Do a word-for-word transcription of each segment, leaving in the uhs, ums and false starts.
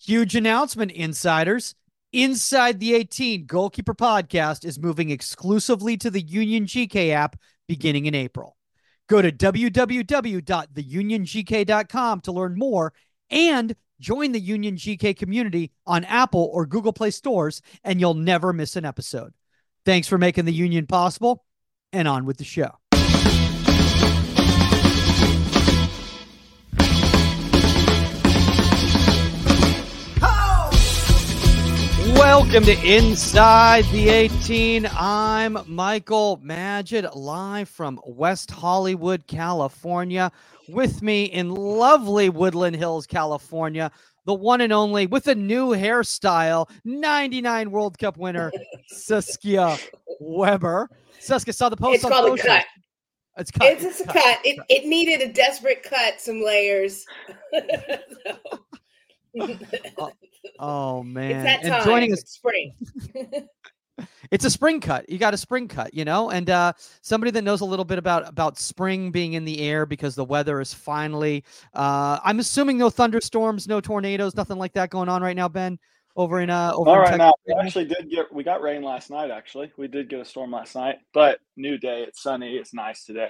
Huge announcement, insiders. Inside the eighteen Goalkeeper Podcast is moving exclusively to the Union G K app beginning in April. Go to w w w dot the union g k dot com to learn more and join the Union G K community on Apple or Google Play stores, and you'll never miss an episode. Thanks for making the Union possible, and on with the show. Welcome to Inside the eighteen. I'm Michael Magid, live from West Hollywood, California. With me in lovely Woodland Hills, California, the one and only, with a new hairstyle, ninety-nine World Cup winner, Saskia Weber. Saskia, saw the post it's on called social. a cut. It's cut. It's, it's a cut. It, it needed a desperate cut, some layers. oh, oh, man. It's that time. And joining us, it's spring. It's a spring cut. You got a spring cut, you know, and uh, somebody that knows a little bit about, about spring being in the air because the weather is finally, uh, I'm assuming no thunderstorms, no tornadoes, nothing like that going on right now, Ben, over in, uh, over All in right, Texas. now we actually did get, we got rain last night, actually. We did get a storm last night, but new day. It's sunny. It's nice today.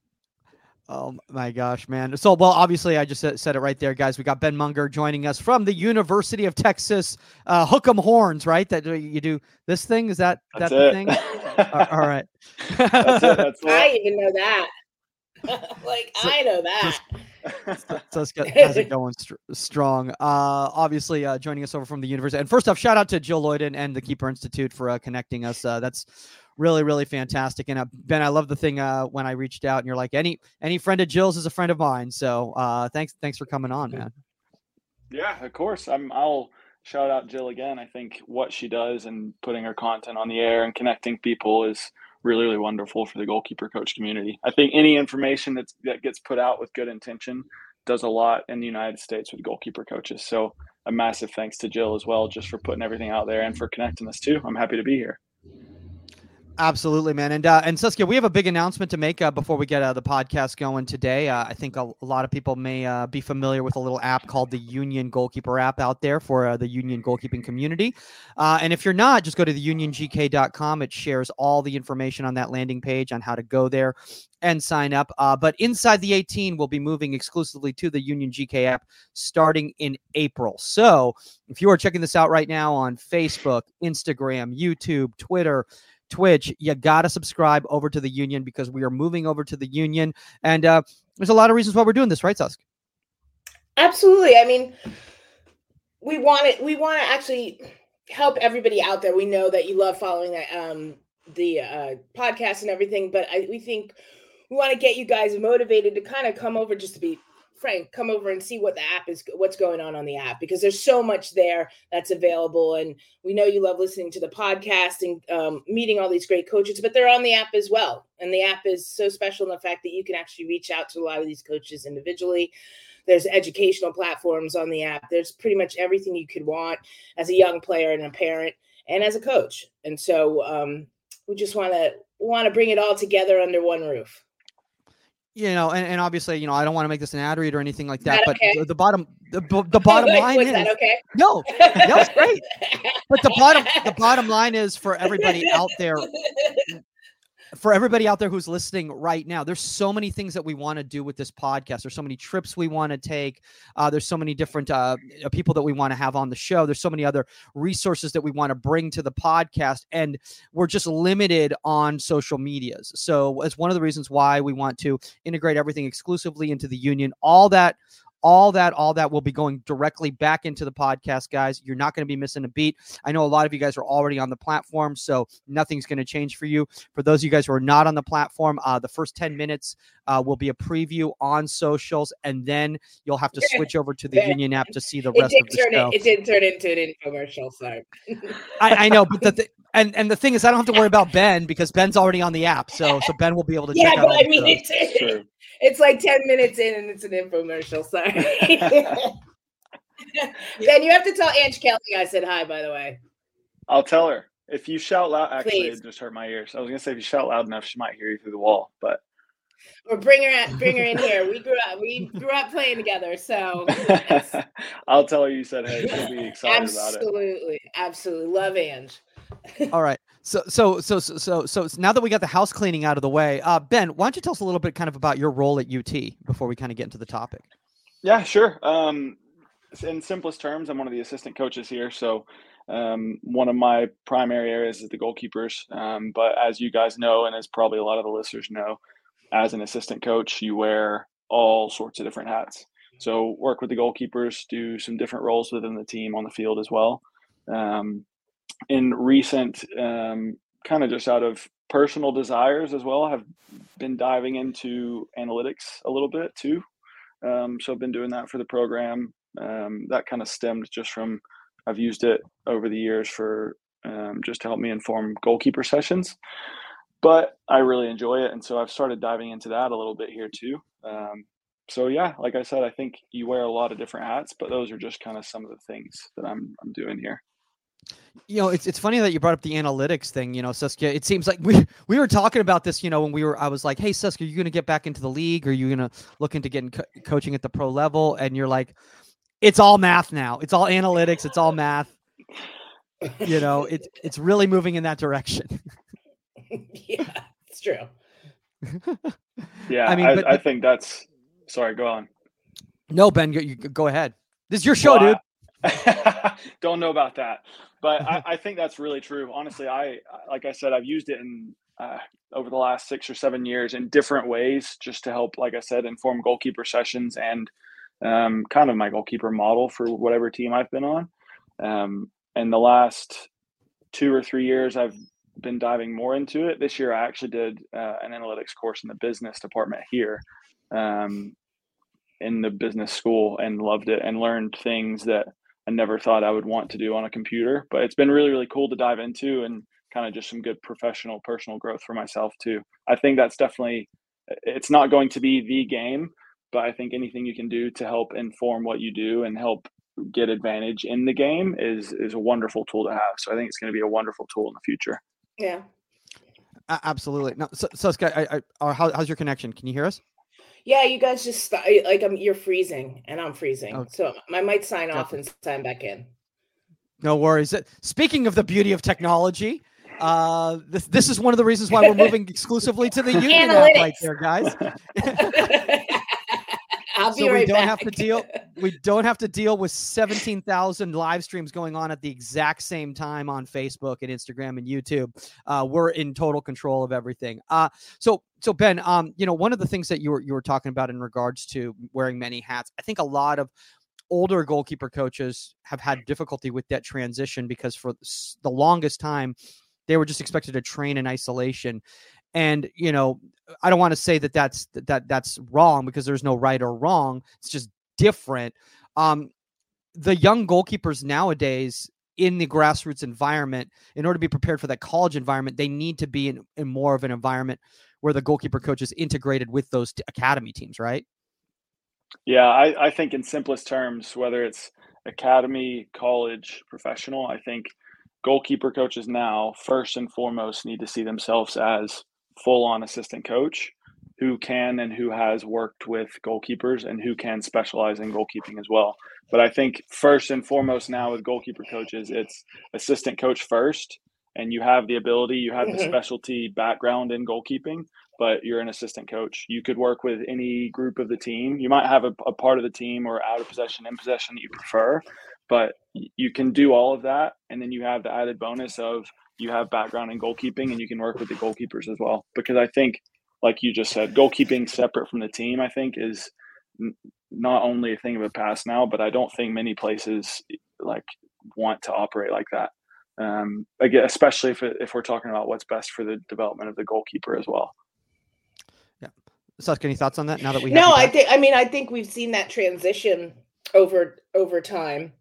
Oh my gosh, man. So, well, obviously I just said it right there, guys. We got Ben Munger joining us from the University of Texas, uh, Hook 'em Horns, right? That you do this thing. Is that, That's that the it. thing? uh, all right. That's it. That's I it. even know that. like, So, I know that. So, so it's got, how's it going st- strong? Uh, obviously uh, joining us over from the university. And first off, shout out to Jill Lloyden and the Keeper Institute for uh, connecting us. Uh, that's really, really fantastic. And uh, Ben, I love the thing uh, when I reached out and you're like, any any friend of Jill's is a friend of mine. So uh, thanks, thanks for coming on, man. Yeah, of course. I'm. I'll shout out Jill again. I think what she does and putting her content on the air and connecting people is really, really wonderful for the goalkeeper coach community. I think any information that's, that gets put out with good intention does a lot in the United States with goalkeeper coaches. So a massive thanks to Jill as well, just for putting everything out there and for connecting us too. I'm happy to be here. Absolutely, man. And uh, and Saskia, we have a big announcement to make uh, before we get uh, the podcast going today. Uh, I think a, a lot of people may uh, be familiar with a little app called the Union Goalkeeper app out there for uh, the Union goalkeeping community. Uh, and if you're not, just go to the union g k dot com. It shares all the information on that landing page on how to go there and sign up. Uh, but Inside the eighteen will be moving exclusively to the Union G K app starting in April. So if you are checking this out right now on Facebook, Instagram, YouTube, Twitter, Twitch, you got to subscribe over to the Union because we are moving over to the Union. And uh, there's a lot of reasons why we're doing this, right, Susk? Absolutely. I mean, we want it. We want to actually help everybody out there. We know that you love following that, um, the uh, podcast and everything, but I, we think we want to get you guys motivated to kind of come over, just to be frank, come over and see what the app is, what's going on on the app, because there's so much there that's available. And we know you love listening to the podcast and um, meeting all these great coaches, but they're on the app as well. And the app is so special in the fact that you can actually reach out to a lot of these coaches individually. There's educational platforms on the app. There's pretty much everything you could want as a young player and a parent and as a coach. And so um, we just want to want to bring it all together under one roof. You know, and, and obviously, you know, I don't want to make this an ad read or anything like that, that but okay? the, the bottom, the, the bottom Wait, line was is that okay? no, that was great. But the bottom, the bottom line is for everybody out there, for everybody out there who's listening right now, there's so many things that we want to do with this podcast. There's so many trips we want to take. Uh, there's so many different uh, people that we want to have on the show. There's so many other resources that we want to bring to the podcast, and we're just limited on social medias. So it's one of the reasons why we want to integrate everything exclusively into the Union. All that All that, all that will be going directly back into the podcast, guys. You're not going to be missing a beat. I know a lot of you guys are already on the platform, so nothing's going to change for you. For those of you guys who are not on the platform, uh, the first ten minutes uh, will be a preview on socials, and then you'll have to switch over to the Union app to see the rest of the show. It, it did turn into an infomercial, sorry. I, I know, but the th- and and the thing is, I don't have to worry about Ben because Ben's already on the app, so so Ben will be able to yeah, check out but all I mean, the it's, true. It's like ten minutes in and it's an infomercial. Sorry. Ben, you have to tell Ange Kelly I said hi, by the way. I'll tell her. If you shout loud, actually, Please. it just hurt my ears. I was going to say, if you shout loud enough, she might hear you through the wall, but or bring her at, bring her in here. We grew up we grew up playing together, so I'll tell her you said hey. She'll be excited about it. Absolutely, absolutely. Love Ange. All right. So, so, so, so, so, so now that we got the house cleaning out of the way, uh, Ben, why don't you tell us a little bit kind of about your role at U T before we kind of get into the topic? Yeah, sure. Um, in simplest terms, I'm one of the assistant coaches here. So um, one of my primary areas is the goalkeepers. Um, but as you guys know, and as probably a lot of the listeners know, as an assistant coach, you wear all sorts of different hats. So work with the goalkeepers, do some different roles within the team on the field as well. Um, in recent, um, kind of just out of personal desires as well, have been diving into analytics a little bit too. Um, so I've been doing that for the program. Um, that kind of stemmed just from, I've used it over the years for um, just to help me inform goalkeeper sessions, but I really enjoy it. And so I've started diving into that a little bit here too. Um, so yeah, like I said, I think you wear a lot of different hats, but those are just kind of some of the things that I'm, I'm doing here. You know, it's it's funny that you brought up the analytics thing. You know, Saskia, it seems like we we were talking about this. You know, when we were, I was like, "Hey, Saskia, are you going to get back into the league? Or are you going to look into getting co- coaching at the pro level?" And you're like, "It's all math now. It's all analytics. It's all math." You know, it's it's really moving in that direction. Yeah, it's true. Yeah, I mean, I, but, I but, think that's. Sorry, go on. No, Ben, you, you go ahead. This is your show, well, dude. I, don't know about that, but I, I think that's really true. Honestly, I like I said, I've used it in uh, over the last six or seven years in different ways, just to help, like I said, inform goalkeeper sessions and um, kind of my goalkeeper model for whatever team I've been on. Um, and the last two or three years, I've been diving more into it. This year, I actually did uh, an analytics course in the business department here. Um, in the business school, and loved it and learned things that I never thought I would want to do on a computer, but it's been really, really cool to dive into and kind of just some good professional, personal growth for myself too. I think that's definitely, it's not going to be the game, but I think anything you can do to help inform what you do and help get advantage in the game is, is a wonderful tool to have. So I think it's going to be a wonderful tool in the future. Yeah, uh, absolutely. No, so, so Sky, I, I, or how, how's your connection? Can you hear us? Yeah, you guys just like I'm. You're freezing, and I'm freezing, okay. So I might sign gotcha. off and sign back in. No worries. Speaking of the beauty of technology, uh, this this is one of the reasons why we're moving exclusively to the Union app right there, guys. I'll be so right we don't back. have to deal. We don't have to deal with seventeen thousand live streams going on at the exact same time on Facebook and Instagram and YouTube. Uh, we're in total control of everything. Uh, so, so Ben, um, you know, one of the things that you were you were talking about in regards to wearing many hats, I think a lot of older goalkeeper coaches have had difficulty with that transition because for the longest time they were just expected to train in isolation. And, you know, I don't want to say that that's that that's wrong because there's no right or wrong. It's just different. Um, the young goalkeepers nowadays in the grassroots environment, in order to be prepared for that college environment, they need to be in, in more of an environment where the goalkeeper coach is integrated with those t- academy teams, right? Yeah, I, I think in simplest terms, whether it's academy, college, professional, I think goalkeeper coaches now, first and foremost, need to see themselves as full-on assistant coach who can and who has worked with goalkeepers and who can specialize in goalkeeping as well. But I think first and foremost now with goalkeeper coaches, it's assistant coach first, and you have the ability, you have mm-hmm. the specialty background in goalkeeping, but you're an assistant coach. You could work with any group of the team. You might have a, a part of the team or out of possession, in possession that you prefer, but you can do all of that. And then you have the added bonus of you have background in goalkeeping and you can work with the goalkeepers as well. Because I think, like you just said, goalkeeping separate from the team, I think is n- not only a thing of the past now, but I don't think many places like want to operate like that. Um, again, especially if, it, if we're talking about what's best for the development of the goalkeeper as well. Yeah. Saskia, any thoughts on that now that we have No, I think, I mean, I think we've seen that transition over, over time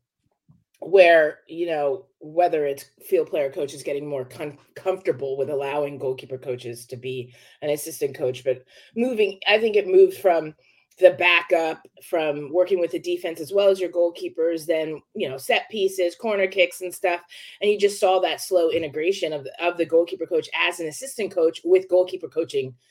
where, you know, whether it's field player coaches getting more com- comfortable with allowing goalkeeper coaches to be an assistant coach, but moving, I think it moved from the backup, from working with the defense as well as your goalkeepers, then, you know, set pieces, corner kicks and stuff. And you just saw that slow integration of the, of the goalkeeper coach as an assistant coach with goalkeeper coaching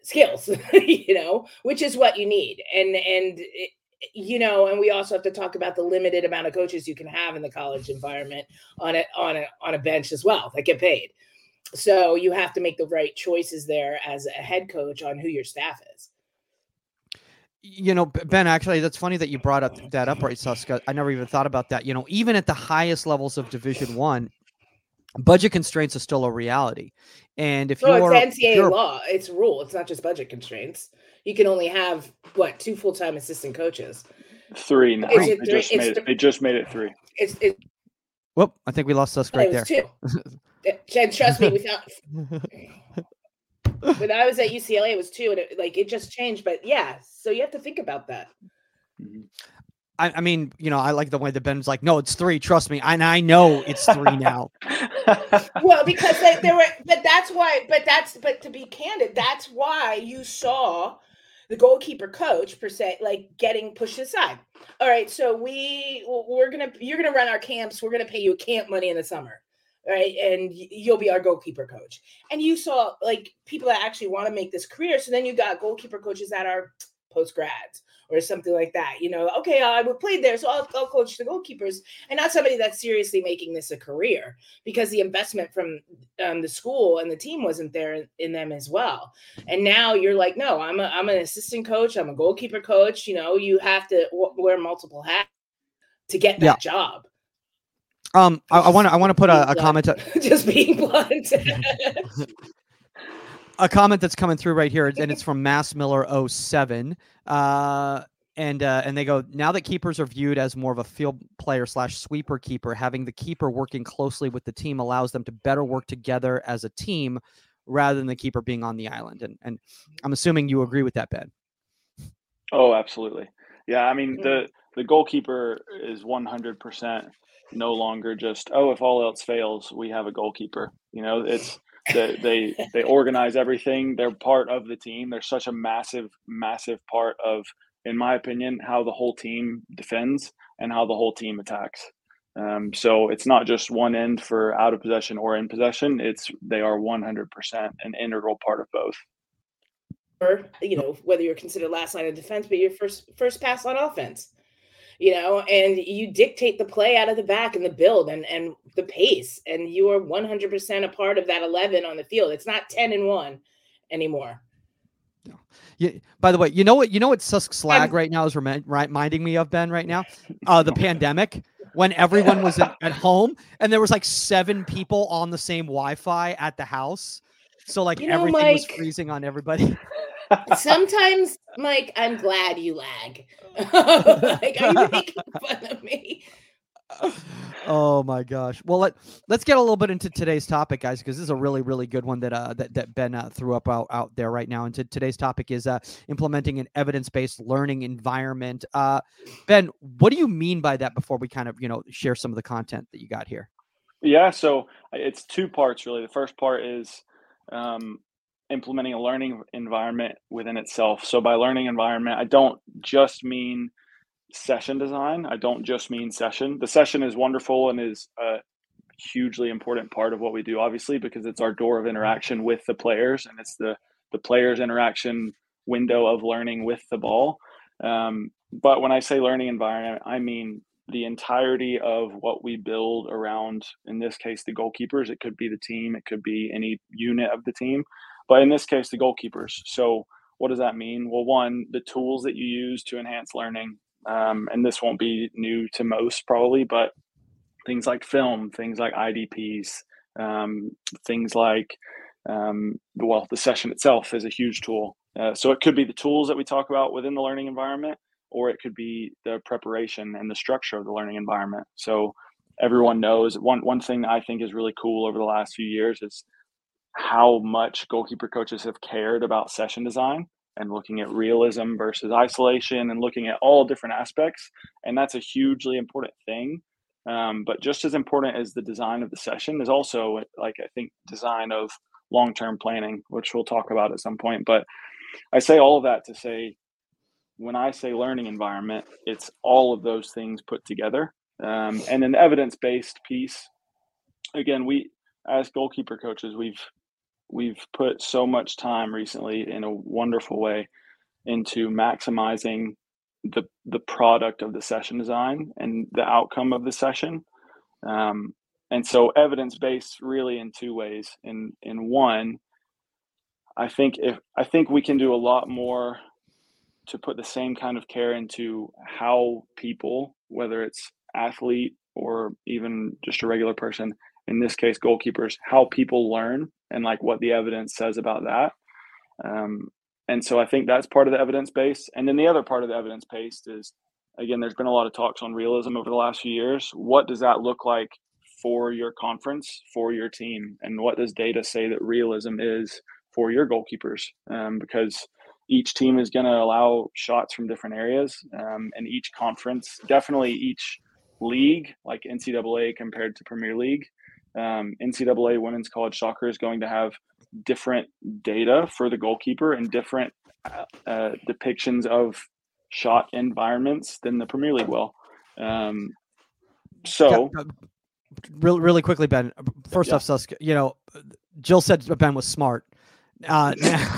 skills, you know, which is what you need. And, and, it, you know, and we also have to talk about the limited amount of coaches you can have in the college environment on a, on a, on a bench as well that get paid. So you have to make the right choices there as a head coach on who your staff is. You know, Ben, actually, that's funny that you brought up that up, right, Suska? I never even thought about that. You know, even at the highest levels of Division One, budget constraints are still a reality. And if well, you're it's N C A A you're, law, it's a rule. It's not just budget constraints. You can only have what two full time assistant coaches. Three now. Is it they, three? Just made it, they just made it three. It's it. Whoop! I think we lost Suska right It was there. two. And trust me, we found. When I was at U C L A, it was two, and it, like it just changed. But yeah, so you have to think about that. I, I mean, you know, I like the way that Ben's like, no, it's three. Trust me, and I know it's three now. Well, because they, they were, but that's why. But that's, but to be candid, that's why you saw the goalkeeper coach per se, like getting pushed aside. All right, so we we're gonna you're gonna run our camps. We're gonna pay you camp money in the summer. Right. And you'll be our goalkeeper coach. And you saw like people that actually want to make this career. So then you got goalkeeper coaches that are post grads or something like that. You know, okay, I played there, so I'll, I'll coach the goalkeepers, and not somebody that's seriously making this a career because the investment from um, the school and the team wasn't there in, in them as well. And now you're like, no, I'm a, I'm an assistant coach. I'm a goalkeeper coach. You know, you have to w- wear multiple hats to get that yeah. job. Um, I want to I want to put a, a comment. To, just being blunt. A comment that's coming through right here, and it's from Mass Miller oh seven. Uh, and uh, and they go, now that keepers are viewed as more of a field player slash sweeper keeper, having the keeper working closely with the team allows them to better work together as a team rather than the keeper being on the island. And and I'm assuming you agree with that, Ben. Oh, absolutely. Yeah, I mean the the goalkeeper is one hundred percent no longer just, oh, if all else fails, we have a goalkeeper. You know, it's they they they organize everything. They're part of the team. They're such a massive, massive part of, in my opinion, how the whole team defends and how the whole team attacks. Um, so it's not just one end for out of possession or in possession. It's they are one hundred percent an integral part of both. Or, you know, whether you're considered last line of defense, but your first first pass on offense. You know, and you dictate the play out of the back and the build and, and the pace, and you are one hundred percent a part of that eleven on the field. It's not ten and one anymore. No. Yeah. By the way, you know what? You know what Susk Slag right now is rem- reminding me of, Ben, right now? Uh, the pandemic, when everyone was at, at home and there was like seven people on the same Wi-Fi at the house. So like you know, everything Mike, was freezing on everybody. Sometimes, Mike, I'm glad you lag. Like, are you making fun of me? Oh my gosh. Well, let, let's get a little bit into today's topic, guys, because this is a really, really good one that uh, that, that Ben uh, threw up out, out there right now. And t- today's topic is uh, implementing an evidence-based learning environment. Uh, Ben, what do you mean by that before we kind of, you know, share some of the content that you got here? Yeah, so it's two parts, really. The first part is um, implementing a learning environment within itself. So by learning environment, I don't just mean session design. I don't just mean session. The session is wonderful and is a hugely important part of what we do, obviously, because it's our door of interaction with the players, and it's the the players' interaction window of learning with the ball. Um, but when I say learning environment, I mean the entirety of what we build around, in this case, the goalkeepers. It could be the team. It could be any unit of the team. But in this case, the goalkeepers. So what does that mean? Well, one, the tools that you use to enhance learning. Um, and this won't be new to most probably, but things like film, things like I D Ps, um, things like, um, well, the session itself is a huge tool. Uh, so it could be the tools that we talk about within the learning environment, or it could be the preparation and the structure of the learning environment. So everyone knows one, one thing that I think is really cool over the last few years is how much goalkeeper coaches have cared about session design and looking at realism versus isolation and looking at all different aspects. And that's a hugely important thing. Um, but just as important as the design of the session is also, like, I think, design of long-term planning, which we'll talk about at some point. But I say all of that to say, when I say learning environment, it's all of those things put together. Um, and an evidence-based piece, again, we, as goalkeeper coaches, we've we've put so much time recently in a wonderful way into maximizing the the product of the session design and the outcome of the session. Um, and so evidence-based really in two ways. In in one, I think if I think we can do a lot more to put the same kind of care into how people, whether it's athlete or even just a regular person, in this case goalkeepers, how people learn and like what the evidence says about that. Um, and so I think that's part of the evidence base. And then the other part of the evidence based is, again, there's been a lot of talks on realism over the last few years. What does that look like for your conference, for your team? And what does data say that realism is for your goalkeepers? Um, because each team is going to allow shots from different areas, um, and each conference, definitely each league, like N C double A compared to Premier League, um, N C double A women's college soccer is going to have different data for the goalkeeper and different uh, depictions of shot environments than the Premier League will. Um, so, yeah, really, really quickly, Ben. First yeah. off, Susk, you know, Jill said Ben was smart. Uh,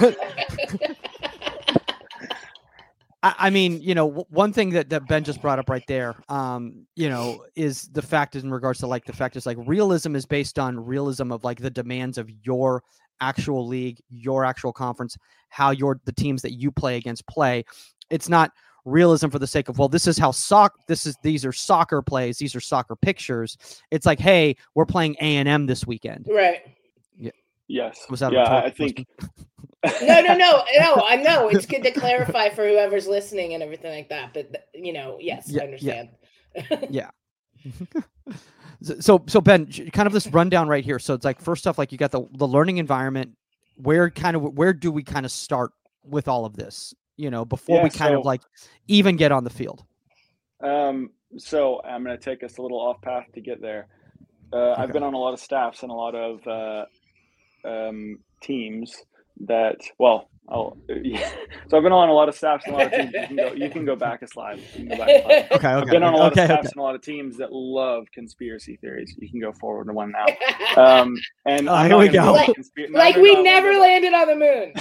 I, I mean, you know, w- one thing that, that Ben just brought up right there, um, you know, is the fact is in regards to like the fact is like realism is based on realism of like the demands of your actual league, your actual conference, how your the teams that you play against play. It's not realism for the sake of, well, this is how soc this is these are soccer plays, these are soccer pictures. It's like, hey, we're playing A and M this weekend. Right. Yeah. Yes. Was that yeah, a I think no, no, no, no. I know it's good to clarify for whoever's listening and everything like that. But you know, yes, yeah, I understand. Yeah. yeah. so, so Ben, kind of this rundown right here. So it's like, first off, like you got the, the learning environment. Where kind of, where do we kind of start with all of this, you know, before yeah, we kind so, of like even get on the field? Um, so I'm going to take us a little off path to get there. Uh, okay. I've been on a lot of staffs and a lot of uh, um, teams that, well, I'll, yeah. so I've been on a lot of staffs and a lot of teams. You can go, you can go back a slide. You can go back a slide. Okay, okay. I've been on a lot okay, of staffs okay. and a lot of teams that love conspiracy theories. You can go forward to one now. Um, and oh, here we go. Like, conspira- no, like no, we no, never landed on the moon.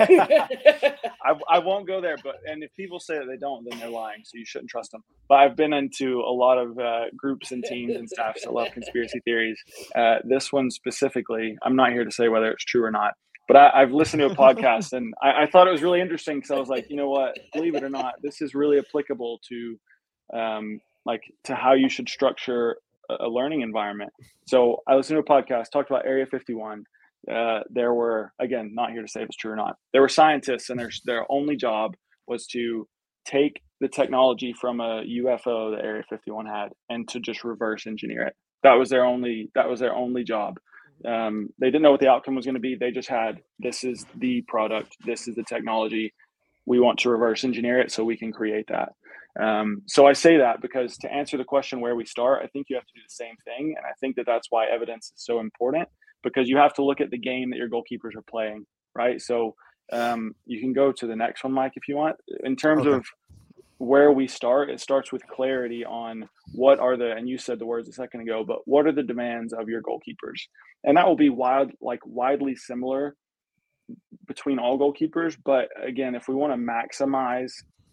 I, I won't go there, but and if people say that they don't, then they're lying. So you shouldn't trust them. But I've been into a lot of uh, groups and teams and staffs that love conspiracy theories. Uh, this one specifically, I'm not here to say whether it's true or not. But I, I've listened to a podcast and I, I thought it was really interesting because I was like, you know what, believe it or not, this is really applicable to um, like to how you should structure a, a learning environment. So I listened to a podcast, talked about Area fifty-one. Uh, there were, again, not here to say if it's true or not. There were scientists and their, their only job was to take the technology from a U F O that Area fifty-one had and to just reverse engineer it. That was their only, that was their only job. Um, they didn't know what the outcome was going to be. They just had, this is the product. This is the technology. We want to reverse engineer it so we can create that. Um, so I say that because to answer the question where we start, I think you have to do the same thing. And I think that that's why evidence is so important, because you have to look at the game that your goalkeepers are playing, right? So um, you can go to the next one, Mike, if you want. In terms okay. of where we start, it starts with clarity on what are the, and you said the words a second ago, but what are the demands of your goalkeepers? And that will be wild, like widely similar between all goalkeepers. But again, if we want to maximize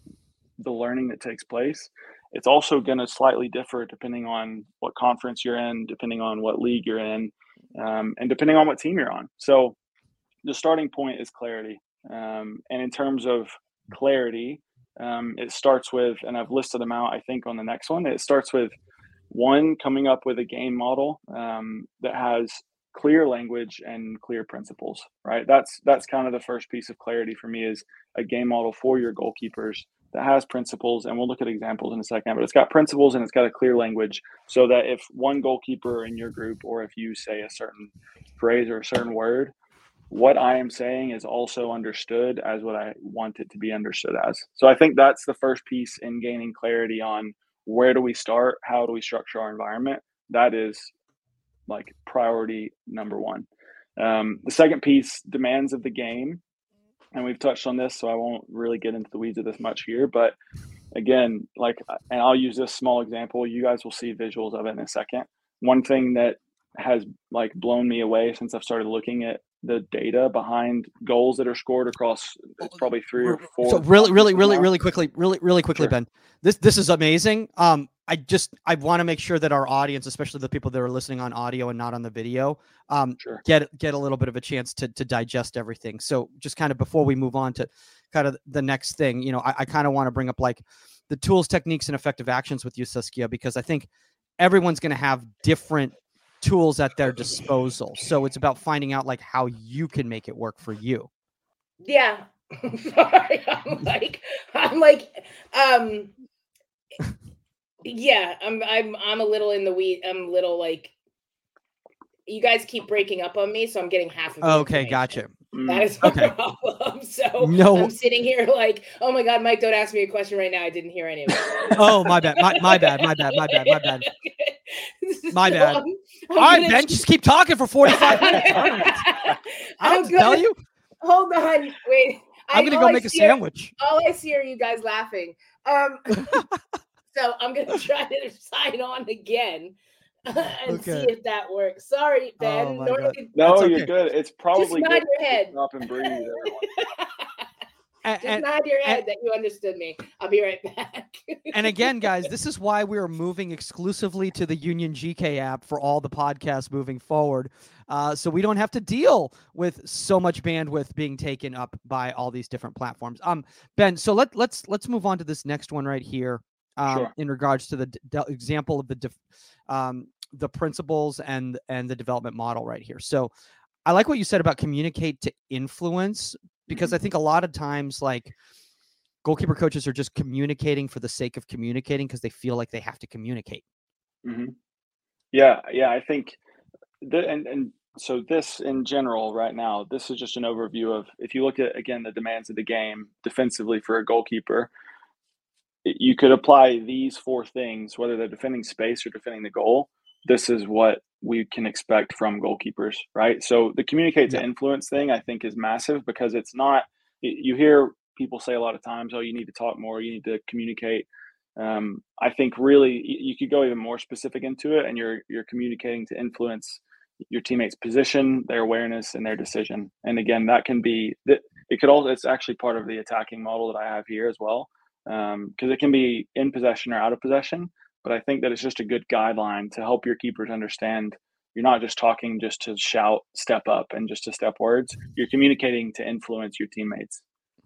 the learning that takes place, it's also going to slightly differ depending on what conference you're in, depending on what league you're in, um, and depending on what team you're on. So the starting point is clarity. Um, and in terms of clarity, um, it starts with, and I've listed them out, I think, on the next one. It starts with one, coming up with a game model um, that has clear language and clear principles, right? That's that's kind of the first piece of clarity for me, is a game model for your goalkeepers that has principles. And we'll look at examples in a second, but it's got principles and it's got a clear language so that if one goalkeeper in your group, or if you say a certain phrase or a certain word, what I am saying is also understood as what I want it to be understood as. So I think that's the first piece in gaining clarity on where do we start? How do we structure our environment? That is like priority number one. Um, the second piece, demands of the game. And we've touched on this, so I won't really get into the weeds of this much here. But again, like, and I'll use this small example. You guys will see visuals of it in a second. One thing that has like blown me away since I've started looking at the data behind goals that are scored across it's probably three or four. So really, really, really, now. really quickly, really, really quickly, Sure. Ben, this, this is amazing. Um, I just, I want to make sure that our audience, especially the people that are listening on audio and not on the video, um, Sure. get, get a little bit of a chance to, to digest everything. So just kind of before we move on to kind of the next thing, you know, I, I kind of want to bring up like the tools, techniques, and effective actions with you, Saskia, because I think everyone's going to have different tools at their disposal. So it's about finding out like how you can make it work for you. Yeah. Sorry. I'm like, I'm like, um, yeah, I'm, I'm, I'm a little in the weed. I'm a little like, you guys keep breaking up on me. So I'm getting half of the Okay. Gotcha. That is my Okay. problem. So No. I'm sitting here like, oh my God, Mike, don't ask me a question right now. I didn't hear any of it. Oh, my bad. My, my bad. My bad. My bad. My bad. My So bad. I'm- I'm All right, gonna- Ben, just keep talking for forty-five minutes. All right. I I'm don't tell gonna- you. Hold on. Wait. I'm I- going to all go I make a see are- sandwich. All I see are you guys laughing. Um, so I'm going to try to sign on again and Okay. see if that works. Sorry, Ben. Oh my Normally- No, That's you're okay. good. It's probably nod good. your to head. Stop and breathe, everyone. And, Just and, nod your head and- that you understood me. I'll be right back. and again, guys, this is why we are moving exclusively to the Union G K app for all the podcasts moving forward. Uh, so we don't have to deal with so much bandwidth being taken up by all these different platforms. Um, Ben, so let, let's let's move on to this next one right here. Um, Sure. In regards to the d- d- example of the def- um, the principles and and the development model right here. So I like what you said about communicate to influence, because I think a lot of times like goalkeeper coaches are just communicating for the sake of communicating because they feel like they have to communicate. hmm Yeah, yeah. I think, the, and and so this in general right now, this is just an overview of if you look at again the demands of the game defensively for a goalkeeper, it- you could apply these four things, whether they're defending space or defending the goal. This is what we can expect from goalkeepers, right? So the communicate to Yeah. influence thing, I think, is massive because it's not. y- You hear people say a lot of times, "Oh, you need to talk more. You need to communicate." Um, I think really y- you could go even more specific into it, and you're you're communicating to influence your teammates' position, their awareness, and their decision. And again, that can be that. It could also. It's actually part of the attacking model that I have here as well, because um, it can be in possession or out of possession. But I think that it's just a good guideline to help your keepers understand you're not just talking just to shout, step up, and just to step words. You're communicating to influence your teammates.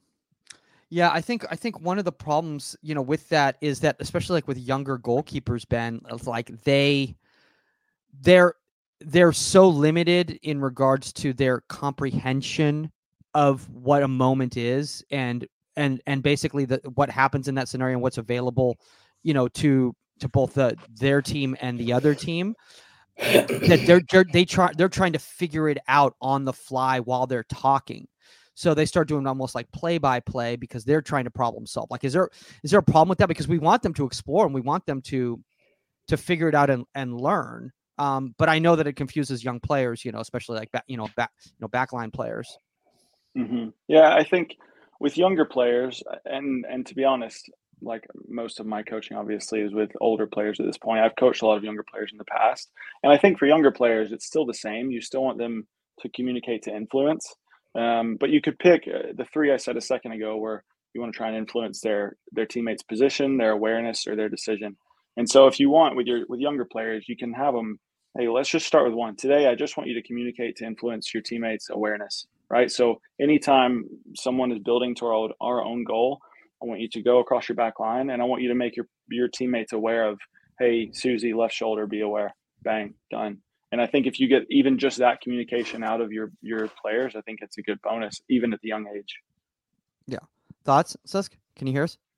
Yeah, I think I think one of the problems, you know, with that is that especially like with younger goalkeepers, Ben, it's like they they're they're so limited in regards to their comprehension of what a moment is and and and basically the what happens in that scenario and what's available, you know, to to both the their team and the other team. That they're, they're they try they're trying to figure it out on the fly while they're talking. So they start doing almost like play by play because they're trying to problem solve. Like, is there is there a problem with that? Because we want them to explore and we want them to to figure it out and, and learn. Um, but I know that it confuses young players, you know, especially like back, you know, back, you know, backline players. Mm-hmm. Yeah, I think with younger players, and and to be honest, like most of my coaching obviously is with older players at this point. I've coached a lot of younger players in the past, and I think for younger players, it's still the same. You still want them to communicate to influence, um, but you could pick uh, the three I said a second ago, where you want to try and influence their their teammates' position, their awareness, or their decision. And so, if you want with your with younger players, you can have them. Hey, let's just start with one. Today, I just want you to communicate to influence your teammates' awareness, right? So anytime someone is building to our, our own goal, I want you to go across your back line and I want you to make your, your teammates aware of, hey, Susie, left shoulder, be aware, bang, done. And I think if you get even just that communication out of your, your players, I think it's a good bonus, even at the young age. Yeah. Thoughts, Susk? Can you hear us?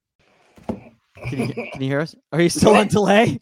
Can you, can you hear us? Are you still on delay?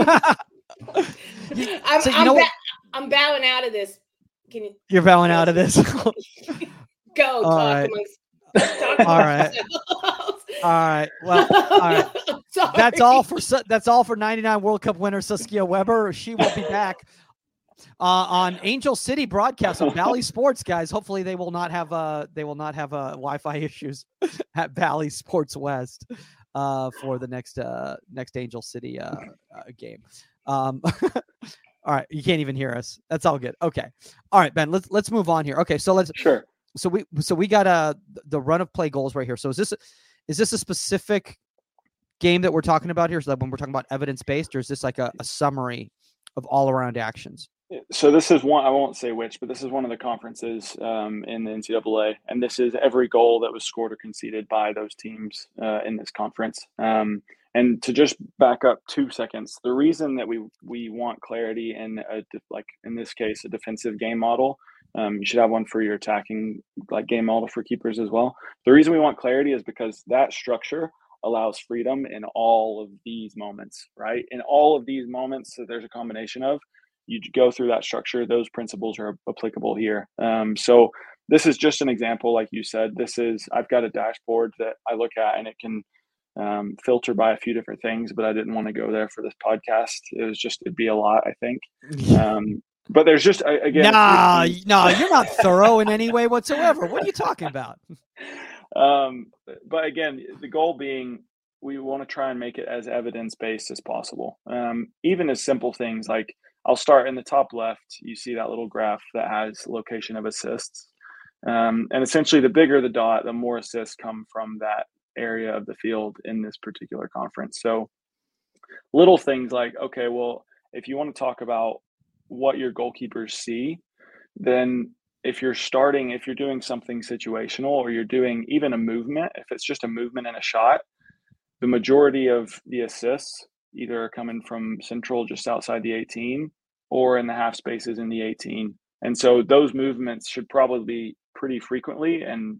You- I'm, so you I'm, know ba- what? I'm bowing out of this. Can you You're bowing out of this. go All talk right. amongst talk All amongst right. yourselves. All right. Well, all right. Sorry. That's all for Su- that's all for ninety-nine World Cup winner Saskia Weber. She will be back uh, on Angel City broadcast on Bally Sports, guys. Hopefully they will not have uh they will not have uh Wi-Fi issues at Bally Sports West uh for the next uh next Angel City uh, uh game. Um All right, you can't even hear us. That's all good. Okay. All right, Ben, let's let's move on here. Okay, so let's Sure. So we so we got uh the run of play goals right here. So is this is this a specific game that we're talking about here? So that when we're talking about evidence based, or is this like a, a summary of all around actions? So this is one, I won't say which, but this is one of the conferences um, in the N C double A, and this is every goal that was scored or conceded by those teams uh, in this conference. Um, and to just back up two seconds, the reason that we we want clarity in a like in this case a defensive game model, um, you should have one for your attacking like game model for keepers as well. The reason we want clarity is because that structure allows freedom in all of these moments, right? In all of these moments that there's a combination of. You go through that structure, those principles are applicable here. Um, so this is just an example, like you said. This is, I've got a dashboard that I look at and it can um, filter by a few different things, but I didn't want to go there for this podcast. It was just, it'd be a lot, I think. Um, but there's just, again. Nah, no, you're not thorough in any way whatsoever. What are you talking about? um, but again, the goal being, we want to try and make it as evidence-based as possible. Um, even as simple things like, I'll start in the top left. You see that little graph that has location of assists. Um, and essentially, the bigger the dot, the more assists come from that area of the field in this particular conference. So little things like, okay, well, if you want to talk about what your goalkeepers see, then if you're starting, if you're doing something situational or you're doing even a movement, if it's just a movement and a shot, the majority of the assists either coming from central just outside the eighteen or in the half spaces in the eighteen. And so those movements should probably be pretty frequently, and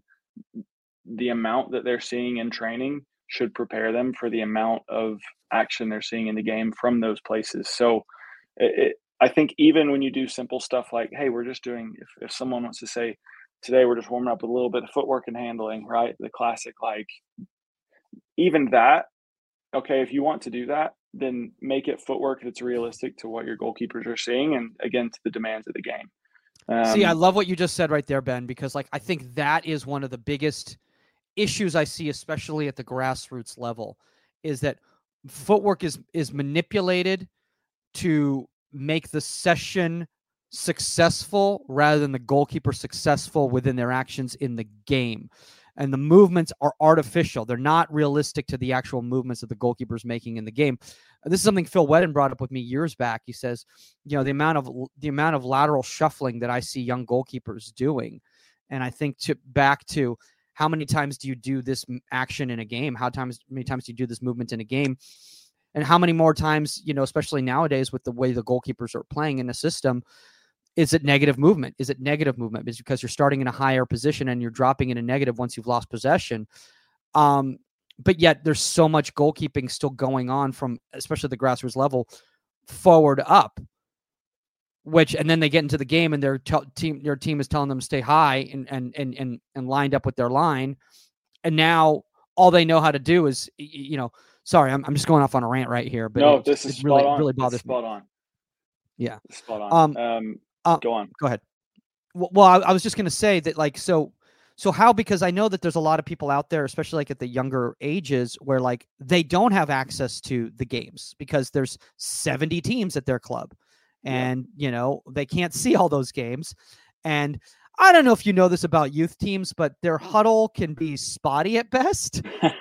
the amount that they're seeing in training should prepare them for the amount of action they're seeing in the game from those places. So it, it, I think even when you do simple stuff like, hey, we're just doing, if, if someone wants to say, today we're just warming up with a little bit of footwork and handling, right? The classic, like even that, okay, if you want to do that, then make it footwork that's realistic to what your goalkeepers are seeing and, again, to the demands of the game. Um, See, I love what you just said right there, Ben, because like I think that is one of the biggest issues I see, especially at the grassroots level, is that footwork is is manipulated to make the session successful rather than the goalkeeper successful within their actions in the game. And the movements are artificial. They're not realistic to the actual movements that the goalkeeper's making in the game. This is something Phil Wedden brought up with me years back. He says, you know, the amount of the amount of lateral shuffling that I see young goalkeepers doing. And I think to back to how many times do you do this action in a game? How times many times do you do this movement in a game? And how many more times, you know, especially nowadays with the way the goalkeepers are playing in the system, is it negative movement? Is it negative movement? Is it because you're starting in a higher position and you're dropping in a negative once you've lost possession? Um, but yet there's so much goalkeeping still going on from, especially the grassroots level, forward up, which, and then they get into the game and their t- team, their team is telling them to stay high and, and, and, and, and lined up with their line. And now all they know how to do is, you know, sorry, I'm, I'm just going off on a rant right here, but no, it, this is it really, spot on. really bothers it's spot me. on. Yeah. It's spot on. Um, Um, uh, go on. Go ahead. Well, I, I was just going to say that, like, so, so how, because I know that there's a lot of people out there, especially like at the younger ages, where like they don't have access to the games because there's seventy teams at their club and, yeah. you know, they can't see all those games. And I don't know if you know this about youth teams, but their huddle can be spotty at best.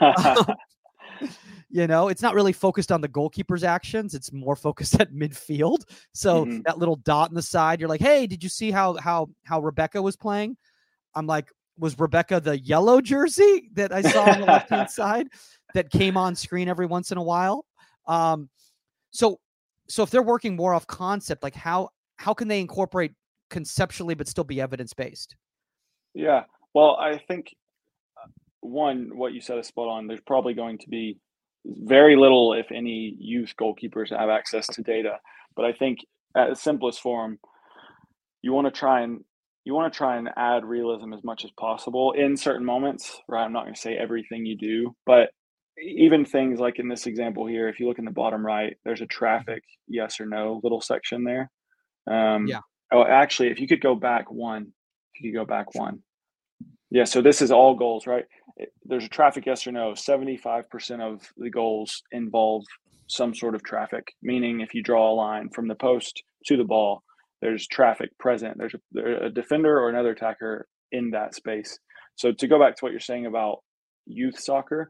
You know, it's not really focused on the goalkeeper's actions. It's more focused at midfield. So mm-hmm. that little dot on the side, you're like, hey, did you see how how how Rebecca was playing? I'm like, was Rebecca the yellow jersey that I saw on the left-hand side that came on screen every once in a while? Um, so so if they're working more off concept, like how how can they incorporate conceptually but still be evidence-based? Yeah, well, I think, one, what you said is spot on. There's probably going to be very little, if any, youth goalkeepers have access to data. But I think at the simplest form, you want to try and you want to try and add realism as much as possible in certain moments, right? I'm not going to say everything you do, but even things like in this example here, if you look in the bottom right, there's a traffic yes or no little section there. Um, yeah. Oh, actually, if you could go back one, if you could go back one. Yeah, so this is all goals, right? There's a traffic yes or no. seventy-five percent of the goals involve some sort of traffic, meaning if you draw a line from the post to the ball, there's traffic present. There's a, there's a defender or another attacker in that space. So to go back to what you're saying about youth soccer,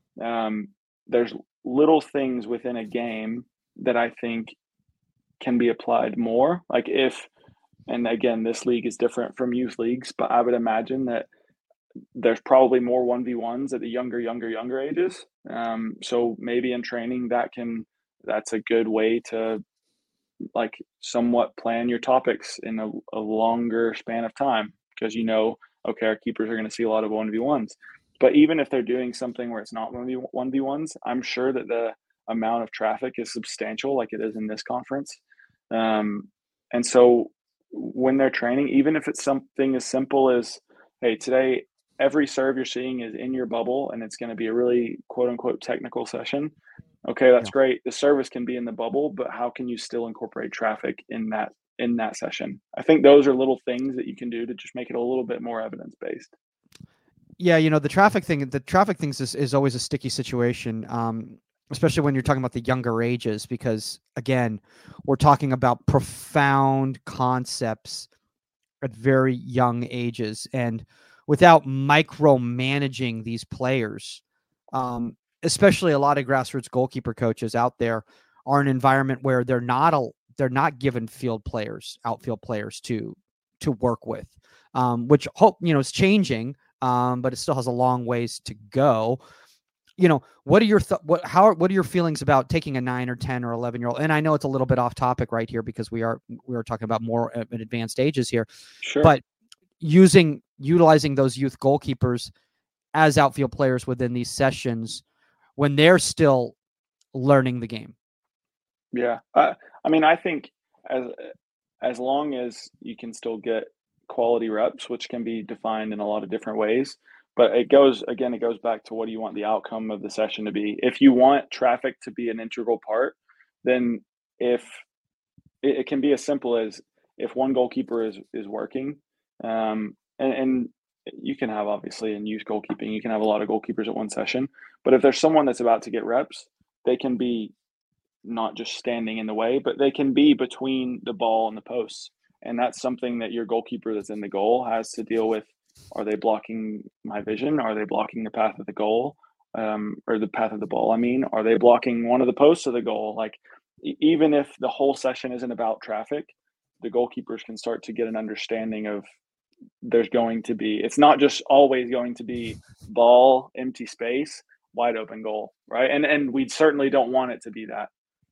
um, there's little things within a game that I think can be applied more. Like if, and again, this league is different from youth leagues, but I would imagine that there's probably more one v ones at the younger, younger, younger ages. Um, so maybe in training that can, that's a good way to like somewhat plan your topics in a, a longer span of time, because you know, okay, our keepers are going to see a lot of one v ones. But even if they're doing something where it's not one v ones, I'm sure that the amount of traffic is substantial, like it is in this conference. Um, and so when they're training, even if it's something as simple as, hey, today every serve you're seeing is in your bubble and it's going to be a really quote unquote technical session. Okay, that's yeah. great. The service can be in the bubble, but how can you still incorporate traffic in that in that session? I think those are little things that you can do to just make it a little bit more evidence-based. Yeah, you know, the traffic thing, the traffic things is, is always a sticky situation, um, especially when you're talking about the younger ages, because, again, we're talking about profound concepts at very young ages. And without micromanaging these players, um, especially a lot of grassroots goalkeeper coaches out there are in an environment where they're not a, they're not given field players, outfield players to to work with, um, which hope you know is changing. Um, but it still has a long ways to go. You know, what are your th- what how what are your feelings about taking a nine or ten or eleven year old? And I know it's a little bit off topic right here because we are we are talking about more at advanced ages here. Sure. But using utilizing those youth goalkeepers as outfield players within these sessions when they're still learning the game. Yeah, I, I mean, I think as as long as you can still get quality reps, which can be defined in a lot of different ways. But it goes, again, it goes back to what do you want the outcome of the session to be? If you want traffic to be an integral part, then if it, it can be as simple as if one goalkeeper is, is working, um, and, and you can have obviously in youth goalkeeping, you can have a lot of goalkeepers at one session, but if there's someone that's about to get reps, they can be not just standing in the way, but they can be between the ball and the posts. And that's something that your goalkeeper that's in the goal has to deal with. Are they blocking my vision? Are they blocking the path of the goal, um, or the path of the ball? I mean, are they blocking one of the posts of the goal? Like, even if the whole session isn't about traffic, the goalkeepers can start to get an understanding of there's going to be, it's not just always going to be ball, empty space, wide open goal, right? And and we certainly don't want it to be that.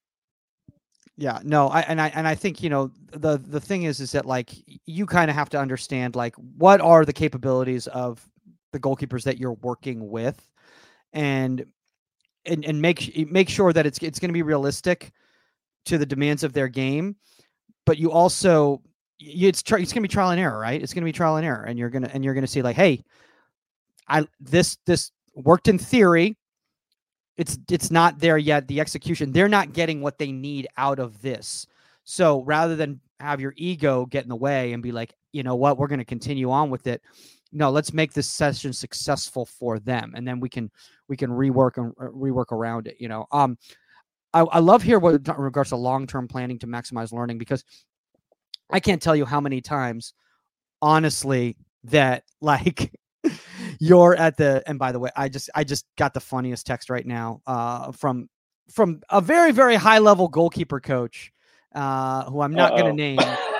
Yeah, no, I and I and I think, you know, the the thing is is that like you kind of have to understand like what are the capabilities of the goalkeepers that you're working with, and and and make make sure that it's it's going to be realistic to the demands of their game, but you also it's it's going to be trial and error, right? It's going to be trial and error, and you're gonna and you're gonna see like, hey, I this this worked in theory. It's it's not there yet. The execution, they're not getting what they need out of this. So rather than have your ego get in the way and be like, you know what, we're going to continue on with it. No, let's make this session successful for them, and then we can we can rework and rework around it. You know, um, I, I love here what in regards to long term planning to maximize learning, because I can't tell you how many times, honestly, that like. You're at the, and by the way, I just, I just got the funniest text right now uh, from, from a very, very high level goalkeeper coach uh, who I'm not going to name,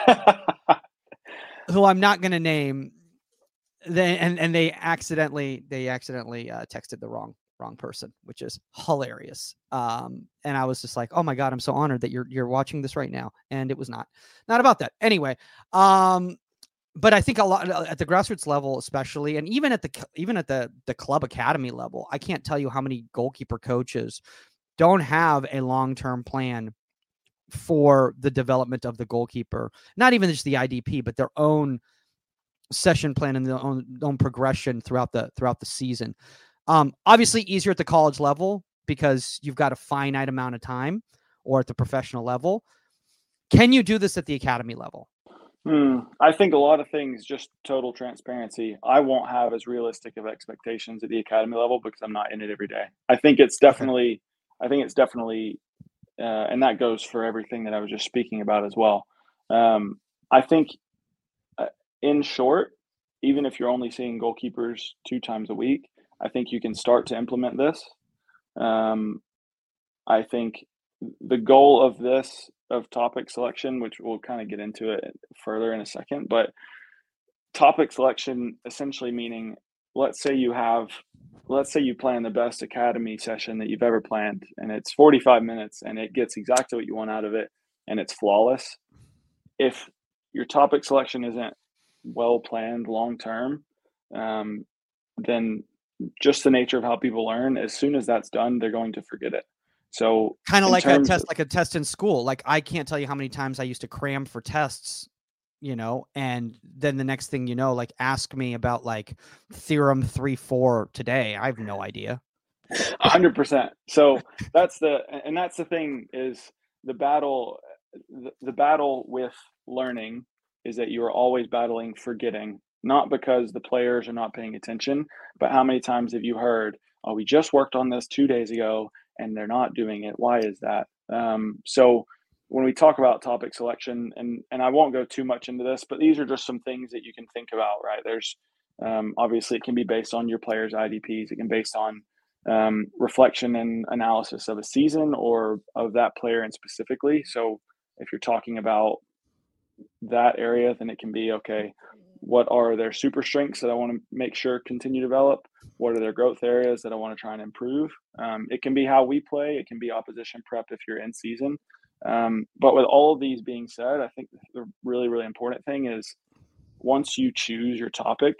who I'm not going to name. They, and, and they accidentally, they accidentally uh, texted the wrong, wrong person, which is hilarious. Um, and I was just like, oh my God, I'm so honored that you're, you're watching this right now. And it was not, not about that. Anyway, um, But I think a lot at the grassroots level, especially, and even at the even at the the club academy level, I can't tell you how many goalkeeper coaches don't have a long-term plan for the development of the goalkeeper. Not even just the I D P, but their own session plan and their own, own progression throughout the throughout the season. Um, obviously, easier at the college level because you've got a finite amount of time, or at the professional level. Can you do this at the academy level? Hmm. I think a lot of things, just total transparency, I won't have as realistic of expectations at the academy level because I'm not in it every day. I think it's definitely, okay. I think it's definitely, uh, and that goes for everything that I was just speaking about as well. Um, I think uh, in short, even if you're only seeing goalkeepers two times a week, I think you can start to implement this. Um, I think the goal of this, of topic selection, which we'll kind of get into it further in a second, but topic selection essentially meaning, let's say you have, let's say you plan the best academy session that you've ever planned, and it's forty-five minutes and it gets exactly what you want out of it and it's flawless. If your topic selection isn't well planned long term, um, then just the nature of how people learn, as soon as that's done, they're going to forget it. So kind of like a test, of, like a test in school. Like I can't tell you how many times I used to cram for tests, you know, and then the next thing you know, like ask me about like theorem three, four today. I have no idea. A hundred percent. So that's the, and that's the thing is the battle, the, the battle with learning is that you are always battling forgetting, not because the players are not paying attention, but how many times have you heard, oh, we just worked on this two days ago and they're not doing it. Why is that? Um, so when we talk about topic selection, and, and I won't go too much into this, but these are just some things that you can think about, right? There's um, obviously it can be based on your players' I D Ps. It can be based on um, reflection and analysis of a season or of that player in specifically. So if you're talking about that area, then it can be, okay, what are their super strengths that I want to make sure continue to develop? What are their growth areas that I want to try and improve? Um, it can be how we play. It can be opposition prep if you're in season. Um, but with all of these being said, I think the really, really important thing is once you choose your topic,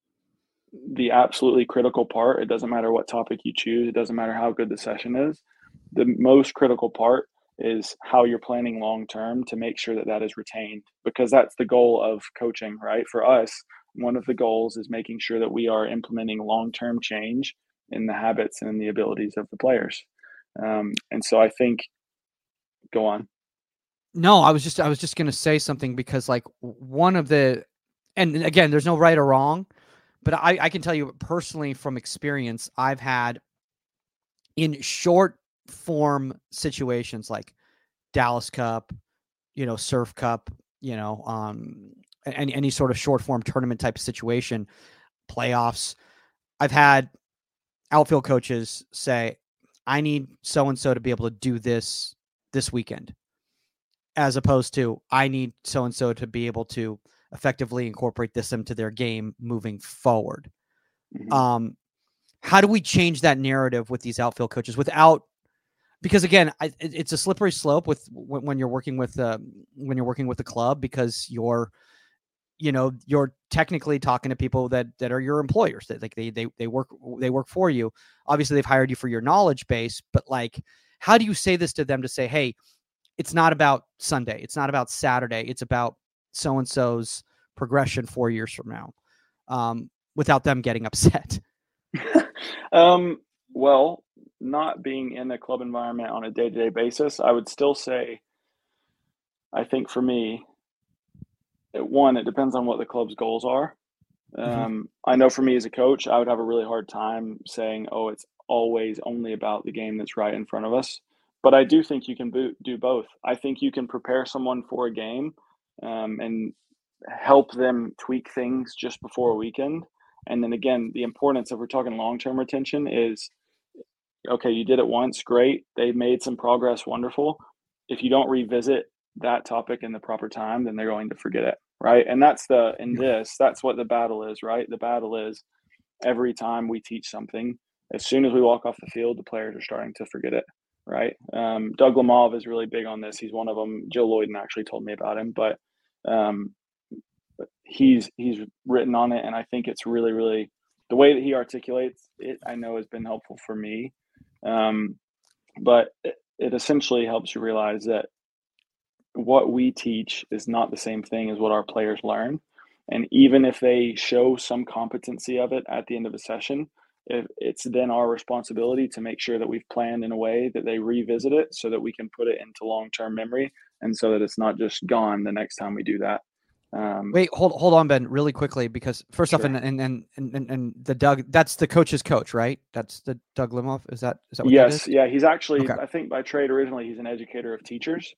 the absolutely critical part, it doesn't matter what topic you choose. It doesn't matter how good the session is. The most critical part is how you're planning long-term to make sure that that is retained, because that's the goal of coaching, right? For us, one of the goals is making sure that we are implementing long-term change in the habits and in the abilities of the players. Um, and so I think, go on. No, I was just, I was just going to say something because like one of the, and again, there's no right or wrong, but I, I can tell you personally from experience, I've had in short form situations like Dallas Cup, you know, Surf Cup, you know, um, any, any sort of short form tournament type of situation, playoffs. I've had outfield coaches say, I need so-and-so to be able to do this this weekend, as opposed to I need so-and-so to be able to effectively incorporate this into their game moving forward. Mm-hmm. Um, how do we change that narrative with these outfield coaches without, because again, I, it's a slippery slope with when, when you're working with uh, when you're working with the club, because you're, you know, you're technically talking to people that that are your employers, that like they they they work they work for you. Obviously, they've hired you for your knowledge base, but like, how do you say this to them to say, hey, it's not about Sunday, it's not about Saturday, it's about so and so's progression four years from now, um, without them getting upset? um, well, not being in the club environment on a day-to-day basis, I would still say, I think for me, it, one, it depends on what the club's goals are. Um, mm-hmm. I know for me as a coach, I would have a really hard time saying, oh, it's always only about the game that's right in front of us. But I do think you can bo- do both. I think you can prepare someone for a game um, and help them tweak things just before a weekend. And then again, the importance, if we're talking long-term retention, is, okay, you did it once, great. They made some progress, wonderful. If you don't revisit that topic in the proper time, then they're going to forget it, right? And that's the, in this, that's what the battle is, right? The battle is every time we teach something, as soon as we walk off the field, the players are starting to forget it, right? Um, Doug Lamov is really big on this. He's one of them. Joe Lloyden actually told me about him, but um, he's he's written on it, and I think it's really, really, the way that he articulates it, I know has been helpful for me. Um, but it, it essentially helps you realize that what we teach is not the same thing as what our players learn. And even if they show some competency of it at the end of a session, if it's then our responsibility to make sure that we've planned in a way that they revisit it so that we can put it into long-term memory, and so that it's not just gone the next time we do that. Um, Wait, hold hold on, Ben, really quickly, because first sure. off, and and, and and and the Doug, that's the coach's coach, right? That's the Doug Lamov. Is that is that what yes, that is? Yeah, he's actually, okay. I think by trade originally he's an educator of teachers.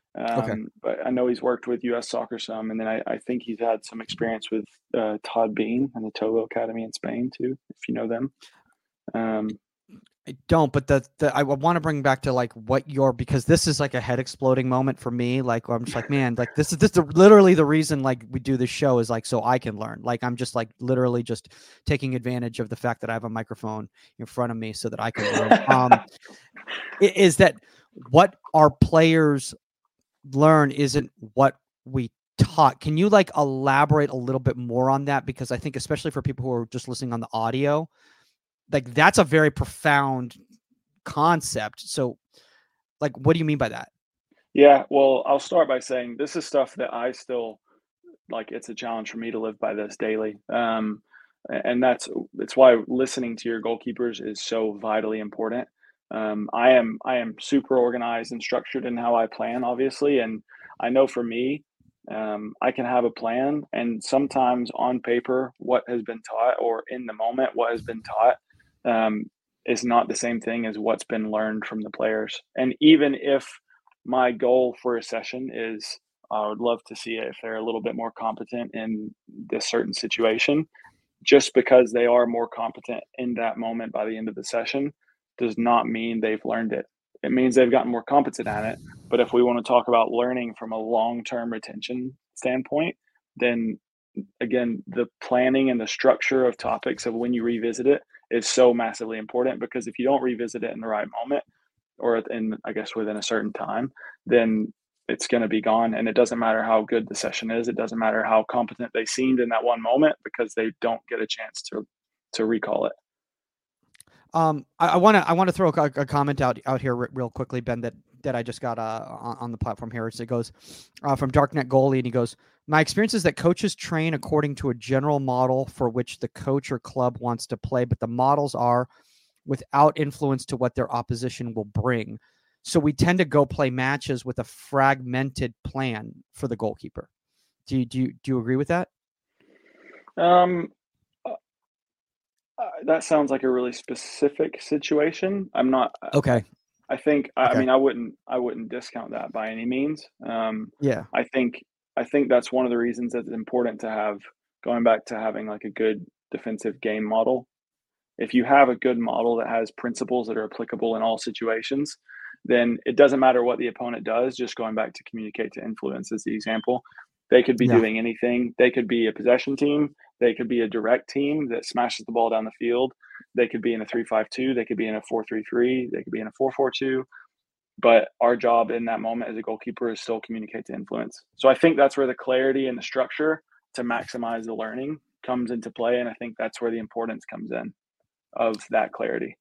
Um, Okay. But I know he's worked with U S Soccer some, and then I, I think he's had some experience with uh, Todd Bean and the Togo Academy in Spain too, if you know them. Um, I don't, but the, the I want to bring back to like what your, because this is like a head exploding moment for me. Like I'm just like, man, like this is this is literally the reason like we do this show is like so I can learn. Like I'm just like literally just taking advantage of the fact that I have a microphone in front of me so that I can learn. Um, is that what our players learn isn't what we taught. Can you like elaborate a little bit more on that? Because I think especially for people who are just listening on the audio, like that's a very profound concept. So like, what do you mean by that? Yeah, well, I'll start by saying this is stuff that I still like. It's a challenge for me to live by this daily. Um, and that's, it's why listening to your goalkeepers is so vitally important. Um, I am, I am super organized and structured in how I plan, obviously. And I know for me, um, I can have a plan, and sometimes on paper, what has been taught, or in the moment, what has been taught, um, is not the same thing as what's been learned from the players. And even if my goal for a session is, I would love to see it if they're a little bit more competent in this certain situation, just because they are more competent in that moment by the end of the session does not mean they've learned it. It means they've gotten more competent at it. But if we want to talk about learning from a long-term retention standpoint, then again, the planning and the structure of topics of when you revisit it is so massively important, because if you don't revisit it in the right moment, or in, I guess, within a certain time, then it's going to be gone. And it doesn't matter how good the session is. It doesn't matter how competent they seemed in that one moment, because they don't get a chance to, to recall it. Um, I want to I want to throw a, a comment out out here real quickly, Ben, that that I just got uh, on, on the platform here. It goes uh, from Darknet Goalie, and he goes, "My experience is that coaches train according to a general model for which the coach or club wants to play, but the models are without influence to what their opposition will bring. So we tend to go play matches with a fragmented plan for the goalkeeper." Do you do you, do you agree with that? Um. Uh, that sounds like a really specific situation. I'm not okay. I, I think I, okay. I mean I wouldn't I wouldn't discount that by any means. Um, yeah. I think I think that's one of the reasons that it's important to have, going back to having like a good defensive game model. If you have a good model that has principles that are applicable in all situations, then it doesn't matter what the opponent does. Just going back to communicate to influence as the example, they could be Yeah. doing anything. They could be a possession team. They could be a direct team that smashes the ball down the field. They could be in a three five two. They could be in a four three three. They could be in a four four two. But our job in that moment as a goalkeeper is still communicate to influence. So I think that's where the clarity and the structure to maximize the learning comes into play. And I think that's where the importance comes in of that clarity.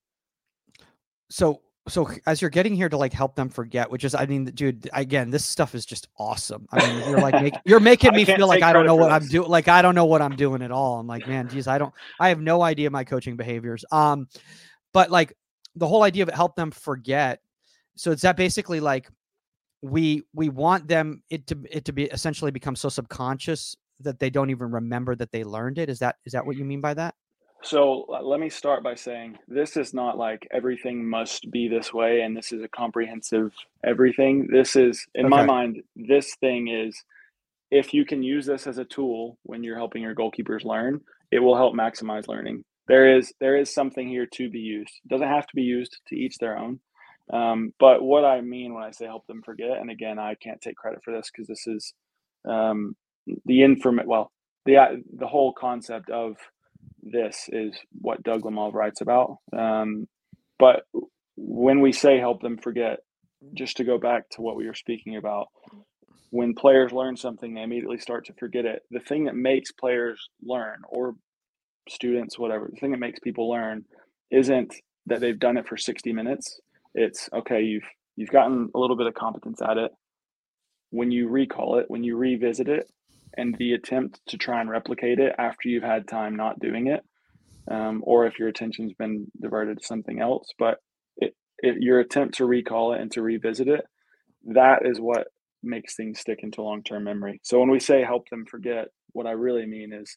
So So as you're getting here to like help them forget, which is, I mean, dude, again, this stuff is just awesome. I mean, you're like, make, you're making me feel like I don't know what this. I'm doing. Like, I don't know what I'm doing at all. I'm like, man, geez, I don't, I have no idea my coaching behaviors. Um, but like the whole idea of it, help them forget. So it's that basically like we, we want them, it to, it to be essentially become so subconscious that they don't even remember that they learned it. Is that, is that what you mean by that? So let me start by saying this is not like everything must be this way and this is a comprehensive everything. This is, in okay. my mind, this thing is, if you can use this as a tool when you're helping your goalkeepers learn, it will help maximize learning. There is there is something here to be used. It doesn't have to be used, to each their own. Um, but what I mean when I say help them forget, and again, I can't take credit for this because this is um, the inform well, the the whole concept of this is what Doug Lemov writes about. Um, but when we say help them forget, just to go back to what we were speaking about, when players learn something, they immediately start to forget it. The thing that makes players learn, or students, whatever, the thing that makes people learn isn't that they've done it for sixty minutes. It's, okay, you've you've gotten a little bit of competence at it. When you recall it, when you revisit it, and the attempt to try and replicate it after you've had time not doing it, um, or if your attention's been diverted to something else, but it, it, your attempt to recall it and to revisit it, that is what makes things stick into long-term memory. So when we say help them forget, what I really mean is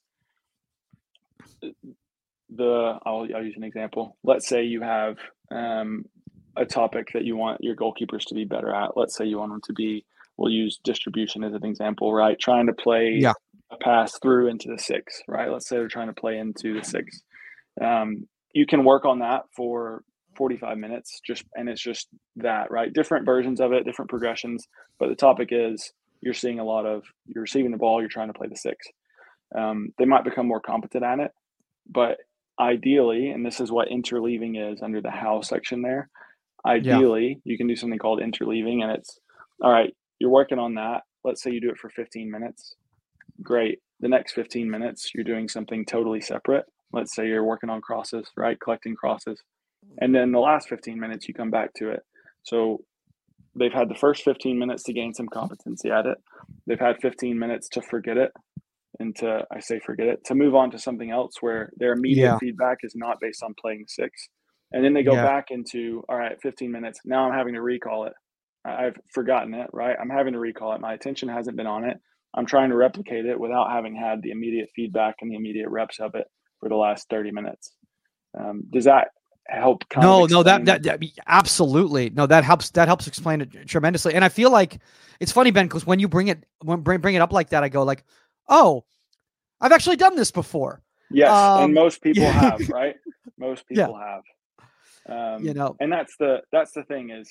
the, I'll, I'll use an example. Let's say you have um, a topic that you want your goalkeepers to be better at. Let's say you want them to be we'll use distribution as an example, right? Trying to play Yeah. a pass through into the six, right? Let's say they're trying to play into the six. Um, you can work on that for forty-five minutes, just and it's just that, right? Different versions of it, different progressions, but the topic is you're seeing a lot of you're receiving the ball, you're trying to play the six. Um, they might become more competent at it, but ideally, and this is what interleaving is under the how section there. Ideally, yeah. you can do something called interleaving, and it's all right. You're working on that. Let's say you do it for fifteen minutes. Great. The next fifteen minutes, you're doing something totally separate. Let's say you're working on crosses, right? Collecting crosses. And then the last fifteen minutes, you come back to it. So they've had the first fifteen minutes to gain some competency at it. They've had fifteen minutes to forget it. And to, I say forget it, to move on to something else where their immediate yeah. feedback is not based on playing six. And then they go yeah. back into, all right, fifteen minutes. Now I'm having to recall it. I've forgotten it, right? I'm having to recall it. My attention hasn't been on it. I'm trying to replicate it without having had the immediate feedback and the immediate reps of it for the last thirty minutes. Um, does that help? Kind no, of no, that, that, that absolutely. No, that helps. That helps explain it tremendously. And I feel like it's funny, Ben, because when you bring it, when bring, bring it up like that, I go like, oh, I've actually done this before. Yes. Um, and most people yeah. have, right? Most people yeah. have. Um, you know, and that's the, that's the thing is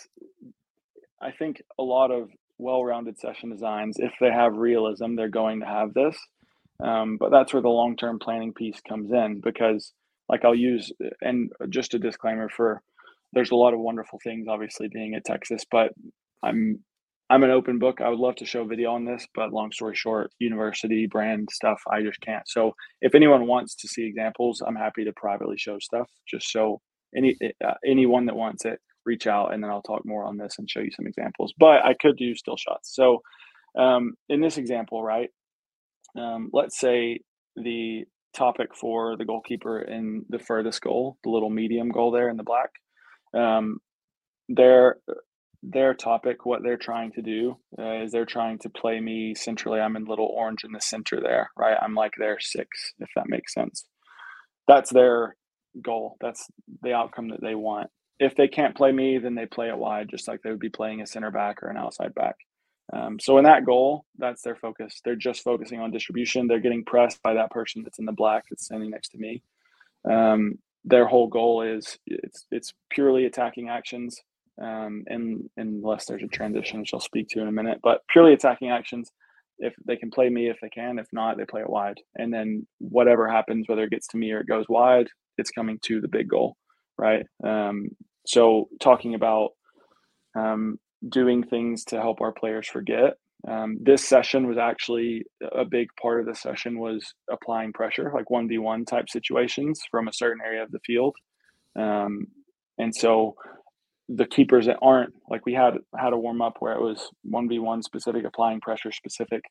I think a lot of well-rounded session designs, if they have realism, they're going to have this. Um, but that's where the long-term planning piece comes in, because like I'll use, and just a disclaimer for, there's a lot of wonderful things, obviously being at Texas, but I'm, I'm an open book. I would love to show video on this, but long story short, university brand stuff, I just can't. So if anyone wants to see examples, I'm happy to privately show stuff. Just show any, uh, anyone that wants it, reach out, and then I'll talk more on this and show you some examples, but I could do still shots. So um, in this example, right, um, let's say the topic for the goalkeeper in the furthest goal, the little medium goal there in the black, um, their, their topic, what they're trying to do uh, is they're trying to play me centrally. I'm in little orange in the center there, right? I'm like their six, if that makes sense. That's their goal. That's the outcome that they want. If they can't play me, then they play it wide, just like they would be playing a center back or an outside back. Um, so in that goal, that's their focus. They're just focusing on distribution. They're getting pressed by that person that's in the black that's standing next to me. Um, their whole goal is it's it's purely attacking actions, um, and, and unless there's a transition, which I'll speak to in a minute, but purely attacking actions. If they can play me, if they can, if not, they play it wide. And then whatever happens, whether it gets to me or it goes wide, it's coming to the big goal, right? Um, So talking about um, doing things to help our players forget. Um, this session was actually a big part of the session was applying pressure, like one v one type situations from a certain area of the field. Um, and so the keepers that aren't, like we had had a warm up where it was one v one specific, applying pressure specific,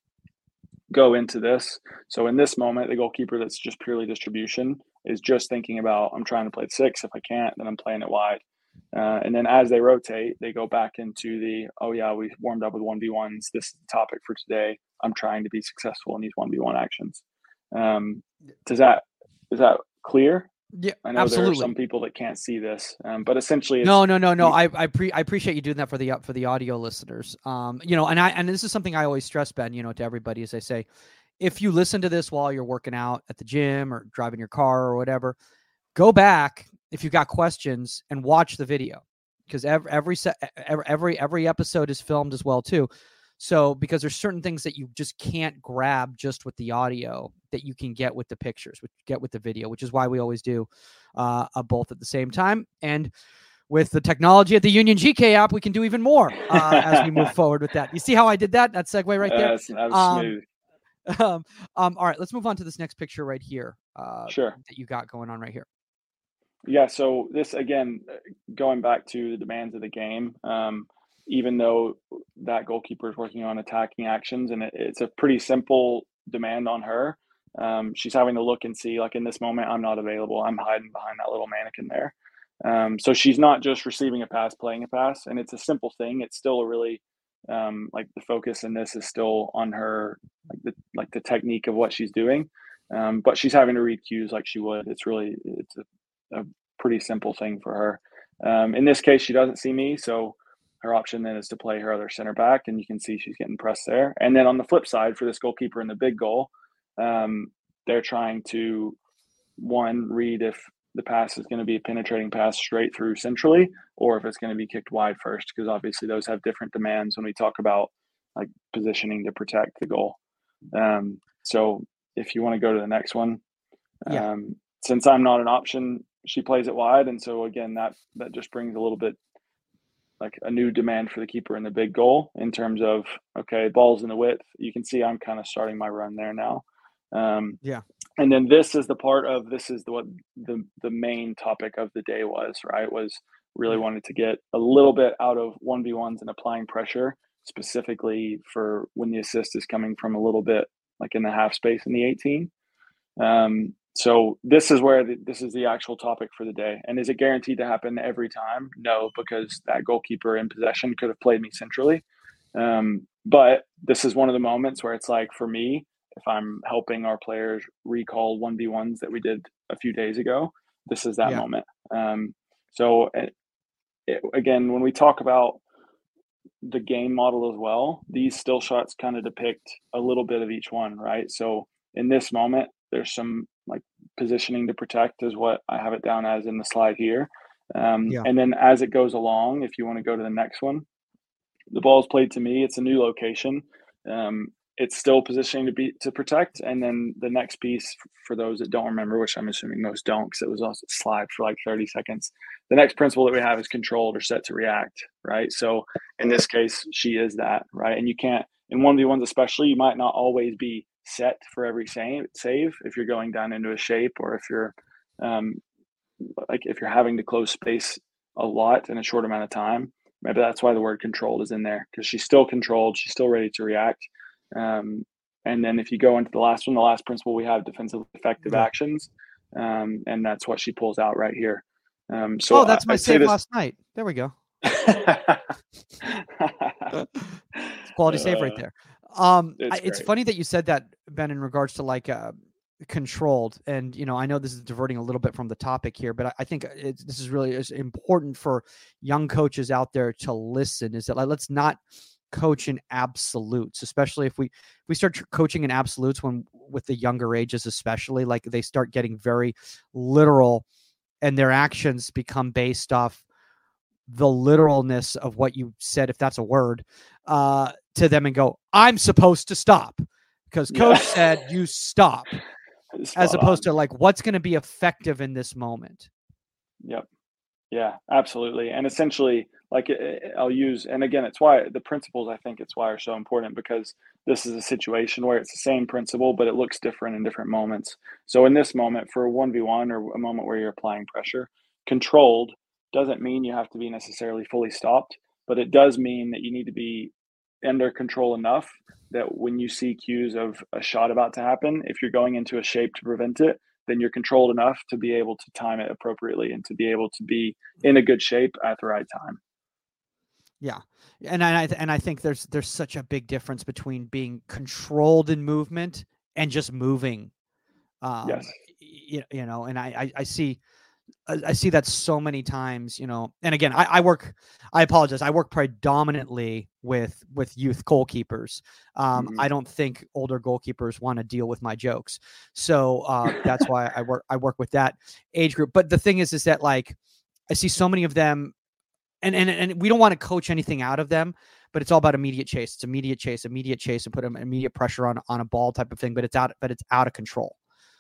go into this. So in this moment, the goalkeeper that's just purely distribution is just thinking about, I'm trying to play six. If I can't, then I'm playing it wide. Uh, and then as they rotate, they go back into the, oh yeah, we warmed up with one v ones. This is the topic for today. I'm trying to be successful in these one v one actions. Um, does that, is that clear? Yeah, I know absolutely. there are some people that can't see this, um, but essentially, it's, no, no, no, no. I I, pre- I appreciate you doing that for the for the audio listeners. Um, you know, and I and this is something I always stress, Ben. You know, to everybody as I say, if you listen to this while you're working out at the gym or driving your car or whatever, go back if you've got questions and watch the video, because every every every every episode is filmed as well too. So because there's certain things that you just can't grab just with the audio that you can get with the pictures, which get with the video, which is why we always do uh, uh, both at the same time. And with the technology at the Union G K app, we can do even more uh, as we move forward with that. You see how I did that? That segue right there. Uh, that's, that's um, smooth. Um, um, all right, let's move on to this next picture right here. Uh, sure. That you got going on right here. Yeah. So this, again, going back to the demands of the game, um, even though that goalkeeper is working on attacking actions and it, it's a pretty simple demand on her, um, she's having to look and see, like in this moment, I'm not available. I'm hiding behind that little mannequin there. Um, so she's not just receiving a pass, playing a pass, and it's a simple thing. It's still a really, um, like the focus in this is still on her, like the, like the technique of what she's doing. Um, but she's having to read cues like she would. It's really, it's a, a pretty simple thing for her. Um, in this case, she doesn't see me. So her option then is to play her other center back, and you can see she's getting pressed there. And then on the flip side, for this goalkeeper in the big goal, um, they're trying to, one, read if the pass is going to be a penetrating pass straight through centrally, or if it's going to be kicked wide first, because obviously those have different demands when we talk about like positioning to protect the goal. Um, so if you want to go to the next one, Yeah. um, since I'm not an option, she plays it wide. And so again, that, that just brings a little bit like a new demand for the keeper in the big goal in terms of, okay, ball's in the width. You can see I'm kind of starting my run there now. Um, Yeah. And then this is the part of, this is the, what the, the main topic of the day was, right? Was really Yeah. wanted to get a little bit out of one v ones and applying pressure specifically for when the assist is coming from a little bit like in the half space in the eighteen. Um, so this is where the, this is the actual topic for the day. And is it guaranteed to happen every time? No, because that goalkeeper in possession could have played me centrally. Um, but this is one of the moments where it's like, for me, if I'm helping our players recall one v ones that we did a few days ago, this is that Yeah. moment. Um, so it, it, again, when we talk about the game model as well, these still shots kind of depict a little bit of each one, right? So in this moment, there's some like positioning to protect is what I have it down as in the slide here. Um, Yeah. and then as it goes along, if you want to go to the next one, the ball's played to me. It's a new location. Um, it's still positioning to be to protect. And then the next piece, for those that don't remember, which I'm assuming most don't, because it was also a slide for like thirty seconds. The next principle that we have is controlled or set to react, right? So in this case, she is that, right? And you can't, in one v ones especially, you might not always be set for every save, save if you're going down into a shape, or if you're um, like if you're having to close space a lot in a short amount of time. Maybe that's why the word controlled is in there, because she's still controlled. She's still ready to react. Um, and then if you go into the last one, the last principle we have defensive effective Yeah. actions. Um, and that's what she pulls out right here. Um, so oh, that's my I'd say save this... last night. There we go. Quality uh, save right there. Um, it's, I, it's funny that you said that, Ben, in regards to like uh, controlled. And, you know, I know this is diverting a little bit from the topic here, but I, I think it's, this is really is important for young coaches out there to listen, is that like, let's not coach in absolutes, especially if we, if we start tr- coaching in absolutes when with the younger ages, especially like they start getting very literal and their actions become based off the literalness of what you said, if that's a word, uh, to them and go, I'm supposed to stop because coach yeah. said you stop, as opposed on. to like, what's going to be effective in this moment. Yep. Yeah, absolutely. And essentially, like I'll use, and again, it's why the principles, I think it's why are so important, because this is a situation where it's the same principle, but it looks different in different moments. So in this moment, for a one v one or a moment where you're applying pressure, controlled doesn't mean you have to be necessarily fully stopped, but it does mean that you need to be under control enough that when you see cues of a shot about to happen, if you're going into a shape to prevent it, then you're controlled enough to be able to time it appropriately and to be able to be in a good shape at the right time. Yeah. And I, and I think there's, there's such a big difference between being controlled in movement and just moving. Um, yes. You, you know, and I, I, I see, I see that so many times, you know, and again, I, I work, I apologize. I work predominantly with, with youth goalkeepers. Um, mm-hmm. I don't think older goalkeepers want to deal with my jokes. So uh, that's why I work, I work with that age group. But the thing is, is that like, I see so many of them and, and, and we don't want to coach anything out of them, but it's all about immediate chase. It's immediate chase, immediate chase and put them immediate pressure on, on a ball type of thing, but it's out, but it's out of control.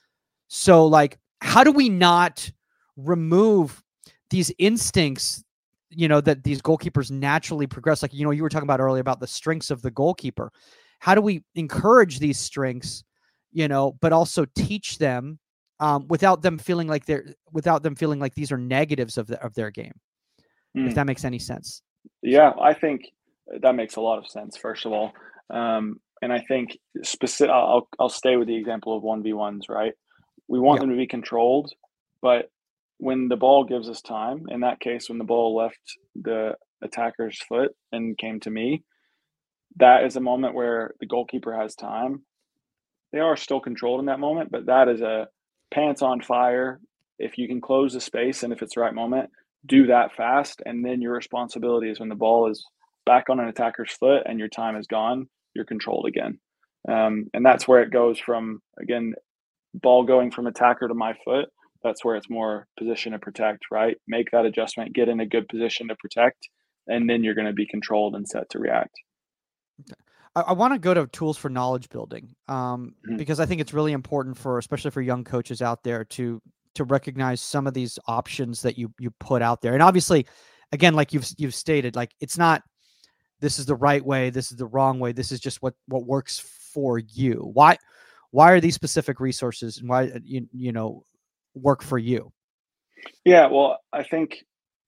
So like, how do we not remove these instincts, you know, that these goalkeepers naturally progress? Like, you know, you were talking about earlier about the strengths of the goalkeeper. How do we encourage these strengths, you know, but also teach them um, without them feeling like they're, without them feeling like these are negatives of the, of their game, mm. if that makes any sense. Yeah, I think that makes a lot of sense, first of all. Um, and I think specific, I'll, I'll stay with the example of one v ones, right? We want yeah. them to be controlled, but when the ball gives us time, in that case, when the ball left the attacker's foot and came to me, that is a moment where the goalkeeper has time. They are still controlled in that moment, but that is a pants on fire. If you can close the space and if it's the right moment, do that fast. And then your responsibility is when the ball is back on an attacker's foot and your time is gone, you're controlled again. Um, and that's where it goes from, again, ball going from attacker to my foot. That's where it's more position to protect, right? Make that adjustment, get in a good position to protect, and then you're going to be controlled and set to react. Okay. I, I want to go to tools for knowledge building um, Mhm. because I think it's really important for, especially for young coaches out there, to to recognize some of these options that you you put out there. And obviously, again, like you've you've stated, like it's not this is the right way, this is the wrong way. This is just what what works for you. Why why are these specific resources and why you you know work for you? Yeah, well, I think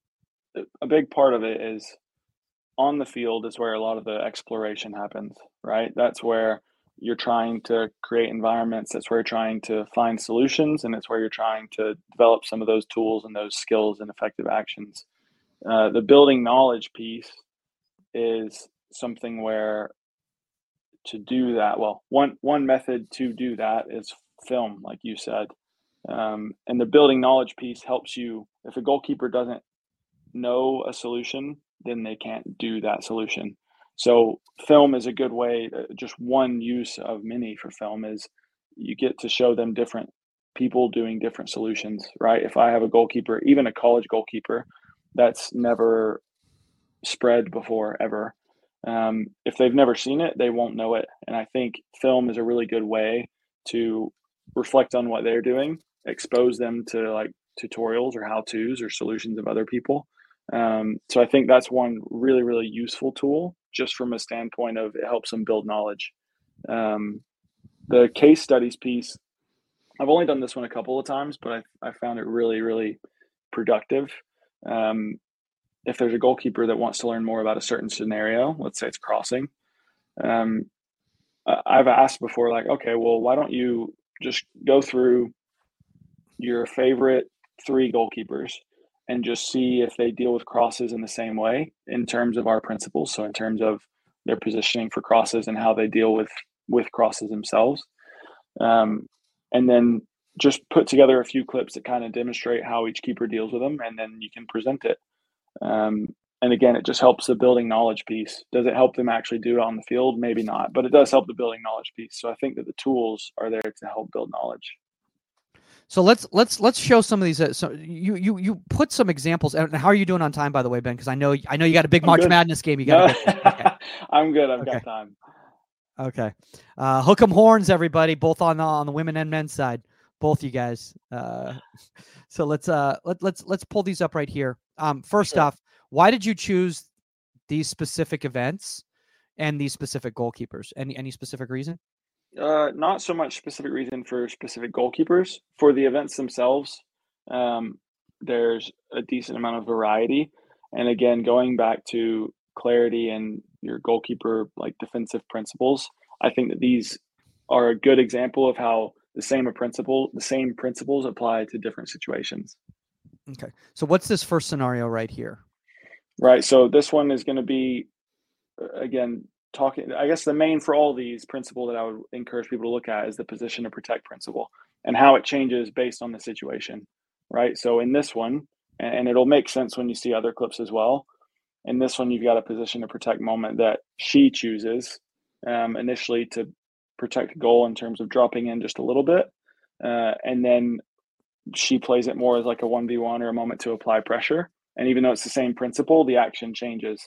a big part of it is on the field is where a lot of the exploration happens, right? That's where you're trying to create environments. That's where you're trying to find solutions, and it's where you're trying to develop some of those tools and those skills and effective actions. Uh, the building knowledge piece is something where to do that, well, one one method to do that is film, like you said. Um, and the building knowledge piece helps you. If a goalkeeper doesn't know a solution, then they can't do that solution. So film is a good way. Just one use of many for film is you get to show them different people doing different solutions, right? If I have a goalkeeper, even a college goalkeeper, that's never spread before ever. Um, if they've never seen it, they won't know it. And I think film is a really good way to reflect on what they're doing, expose them to like tutorials or how-tos or solutions of other people. Um, so I think that's one really, really useful tool just from a standpoint of it helps them build knowledge. Um, the case studies piece, I've only done this one a couple of times, but I, I found it really, really productive. Um, if there's a goalkeeper that wants to learn more about a certain scenario, let's say it's crossing, um, I've asked before, like, okay, well, why don't you just go through your favorite three goalkeepers and just see if they deal with crosses in the same way in terms of our principles. So in terms of their positioning for crosses and how they deal with, with crosses themselves. Um, and then just put together a few clips that kind of demonstrate how each keeper deals with them, and then you can present it. Um, and again, it just helps the building knowledge piece. Does it help them actually do it on the field? Maybe not, but it does help the building knowledge piece. So I think that the tools are there to help build knowledge. So let's let's let's show some of these. Uh, so you you you put some examples. And how are you doing on time, by the way, Ben? Because I know I know you got a big I'm March good. Madness game. You got. No, okay. I'm good. I've okay. got time. Okay, uh, hook 'em horns, everybody, both on the on the women and men's side, both you guys. Uh, so let's uh let let's let's pull these up right here. Um, first Sure. off, why did you choose these specific events and these specific goalkeepers? Any any specific reason? Uh, not so much specific reason for specific goalkeepers. For the events themselves, um, there's a decent amount of variety. And again, going back to clarity and your goalkeeper like defensive principles, I think that these are a good example of how the same principle, the same principles apply to different situations. Okay. So what's this first scenario right here? Right. So this one is going to be, again, talking, I guess the main for all these principle that I would encourage people to look at is the position to protect principle and how it changes based on the situation, right? So in this one, and it'll make sense when you see other clips as well, in this one, you've got a position to protect moment that she chooses um, initially to protect a goal in terms of dropping in just a little bit. Uh, and then she plays it more as like a one v one or a moment to apply pressure. And even though it's the same principle, the action changes.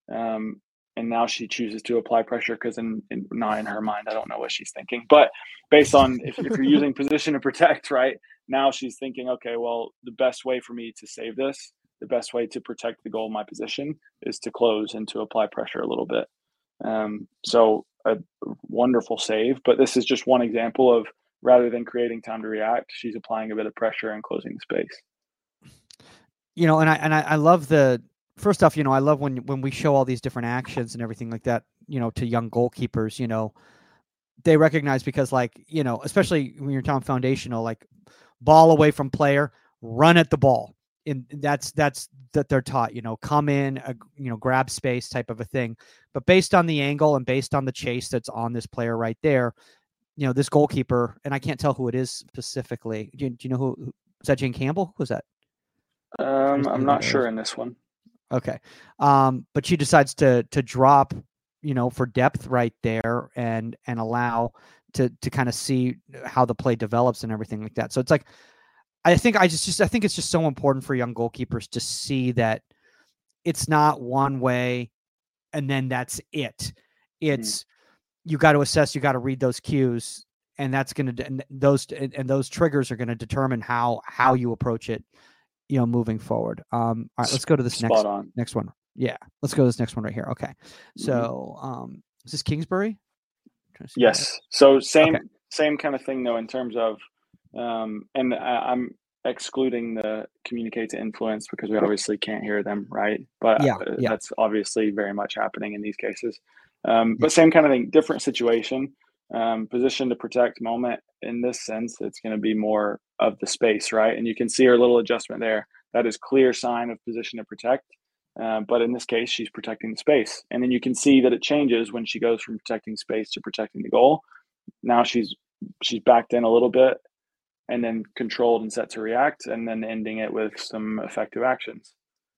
Um, and now she chooses to apply pressure because in, in not in her mind, I don't know what she's thinking, but based on if, if you're using position to protect, right now she's thinking, okay, well, the best way for me to save this, the best way to protect the goal of my position is to close and to apply pressure a little bit. Um, so a wonderful save, but this is just one example of rather than creating time to react, she's applying a bit of pressure and closing the space. You know, and I and I, I love the first off, you know, I love when when we show all these different actions and everything like that, you know, to young goalkeepers, you know, they recognize because like, you know, especially when you're talking foundational, like ball away from player, run at the ball. And that's that's that they're taught, you know, come in, uh, you know, grab space type of a thing. But based on the angle and based on the chase that's on this player right there, you know, this goalkeeper, and I can't tell who it is specifically. Do you, do you know who, who is that? Jane Campbell? Who was that? Um, I'm not sure in this one. Okay. Um, but she decides to to drop, you know, for depth right there and and allow to to kind of see how the play develops and everything like that. So it's like, I think I just, just I think it's just so important for young goalkeepers to see that it's not one way and then that's it. It's mm-hmm. you got to assess, you got to read those cues, and that's going to and those and, and those triggers are going to determine how how you approach it, you know, moving forward. Um, all right, let's go to this Spot next on. next one. Yeah, let's go to this next one right here. Okay, so um, is this Kingsbury? Yes. So same okay. same kind of thing though in terms of, um, and I, I'm excluding the communicate to influence because we obviously can't hear them, right? But yeah, yeah. that's obviously very much happening in these cases. Um, but yeah. Same kind of thing, different situation, um, position to protect moment. In this sense, it's going to be more of the space, right? And you can see her little adjustment there. That is clear sign of position to protect. Uh, but in this case, she's protecting the space. And then you can see that it changes when she goes from protecting space to protecting the goal. Now she's she's backed in a little bit and then controlled and set to react, and then ending it with some effective actions.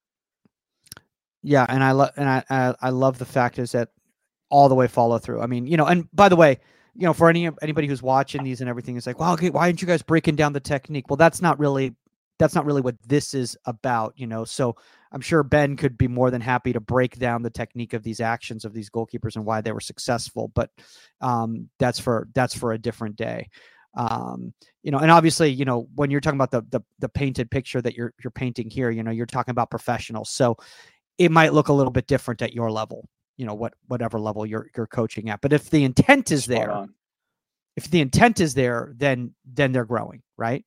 Yeah, and I love and I, I I love the fact is that all the way follow through. I mean, you know, and by the way, you know, for any anybody who's watching these and everything, it's like, well, okay, why aren't you guys breaking down the technique? Well, that's not really that's not really what this is about, you know. So I'm sure Ben could be more than happy to break down the technique of these actions of these goalkeepers and why they were successful. But um, that's for that's for a different day. Um, you know, and obviously, you know, when you're talking about the, the the painted picture that you're you're painting here, you know, you're talking about professionals. So it might look a little bit different at your level, you know, what whatever level you're you're coaching at. But if the intent is there, on. if the intent is there, then then they're growing, right?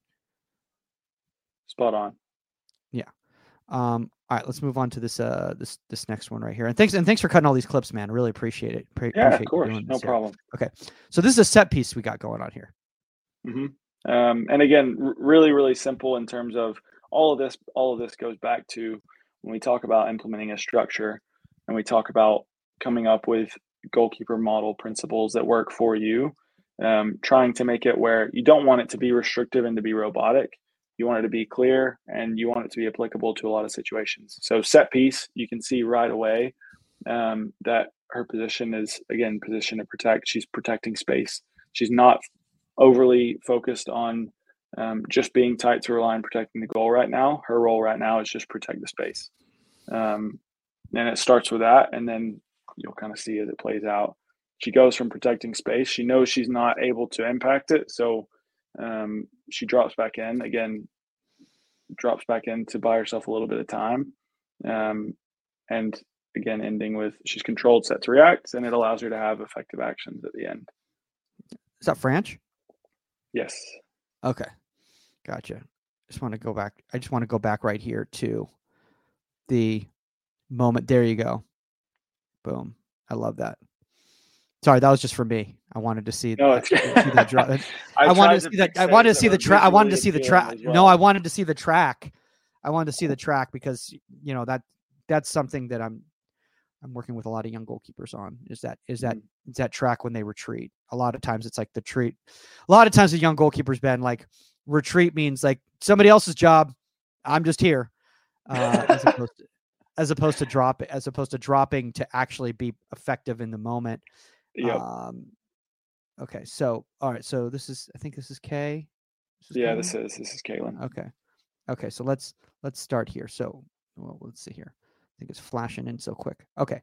Spot on. Yeah. Um, all right, let's move on to this uh this this next one right here. And thanks and thanks for cutting all these clips, man. I really appreciate it. Pre- yeah, appreciate of course, doing no this problem. Here. Okay, so this is a set piece we got going on here. Mm-hmm. Um, and again, r- really, really simple in terms of all of this. All of this goes back to when we talk about implementing a structure, and we talk about coming up with goalkeeper model principles that work for you. Um, trying to make it where you don't want it to be restrictive and to be robotic. You want it to be clear, and you want it to be applicable to a lot of situations. So set piece, you can see right away um, that her position is, again, position to protect. She's protecting space. She's not overly focused on um, just being tight to her line, protecting the goal right now. Her role right now is just protect the space. Um, and it starts with that, and then you'll kind of see as it plays out. She goes from protecting space. She knows she's not able to impact it, so um, she drops back in. Again, drops back in to buy herself a little bit of time. Um, and again, ending with she's controlled, set to react, and it allows her to have effective actions at the end. Is that French? Yes. Okay. Gotcha. Just want to go back. I just want to go back right here to the moment. There you go. Boom. I love that. Sorry, that was just for me. I wanted to see, no, that, see that drop. I, I wanted to see that. I wanted to see the track. I wanted to see the track. Well. No, I wanted to see the track. I wanted to see the track because you know that that's something that I'm I'm working with a lot of young goalkeepers on. Is that is that mm-hmm. is that track when they retreat? A lot of times it's like the treat. A lot of times the young goalkeepers been like retreat means like somebody else's job. I'm just here, uh, as opposed to as opposed to drop as opposed to dropping to actually be effective in the moment. Yep. Um, okay, so all right, so this is I think this is Kay. This is yeah, Kaylin? this is this is Kaylin. Okay, okay, so let's let's start here. So well, let's see here. I think it's flashing in so quick. Okay,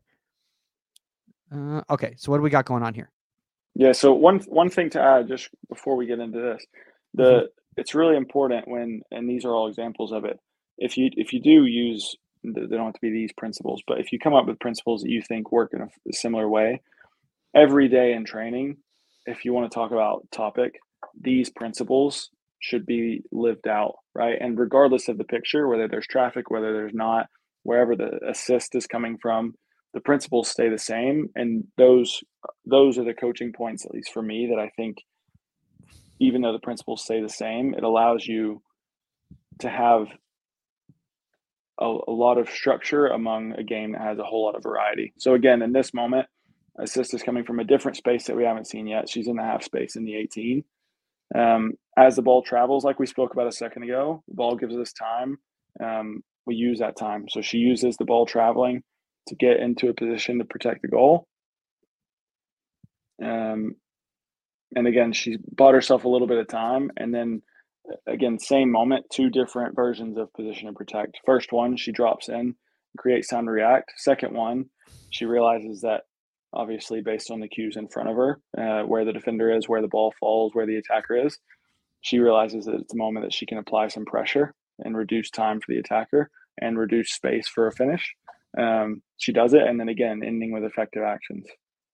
uh, okay. So what do we got going on here? Yeah. So one one thing to add just before we get into this, the mm-hmm. it's really important when and these are all examples of it. If you if you do use they don't have to be these principles, but if you come up with principles that you think work in a, a similar way. Every day in training, if you want to talk about topic, these principles should be lived out, right? And regardless of the picture, whether there's traffic, whether there's not, wherever the assist is coming from, the principles stay the same. And those those are the coaching points, at least for me, that I think even though the principles stay the same, it allows you to have a, a lot of structure among a game that has a whole lot of variety. So again, in this moment, assist is coming from a different space that we haven't seen yet. She's in the half space in the eighteen. Um, as the ball travels, like we spoke about a second ago, the ball gives us time um, we use that time. So she uses the ball traveling to get into a position to protect the goal. Um, and again, she bought herself a little bit of time. And then again, same moment, two different versions of position to protect. First one, she drops in, creates time to react. Second one, she realizes that obviously based on the cues in front of her, uh, where the defender is, where the ball falls, where the attacker is, she realizes that it's a moment that she can apply some pressure and reduce time for the attacker and reduce space for a finish. Um, she does it, and then again, ending with effective actions.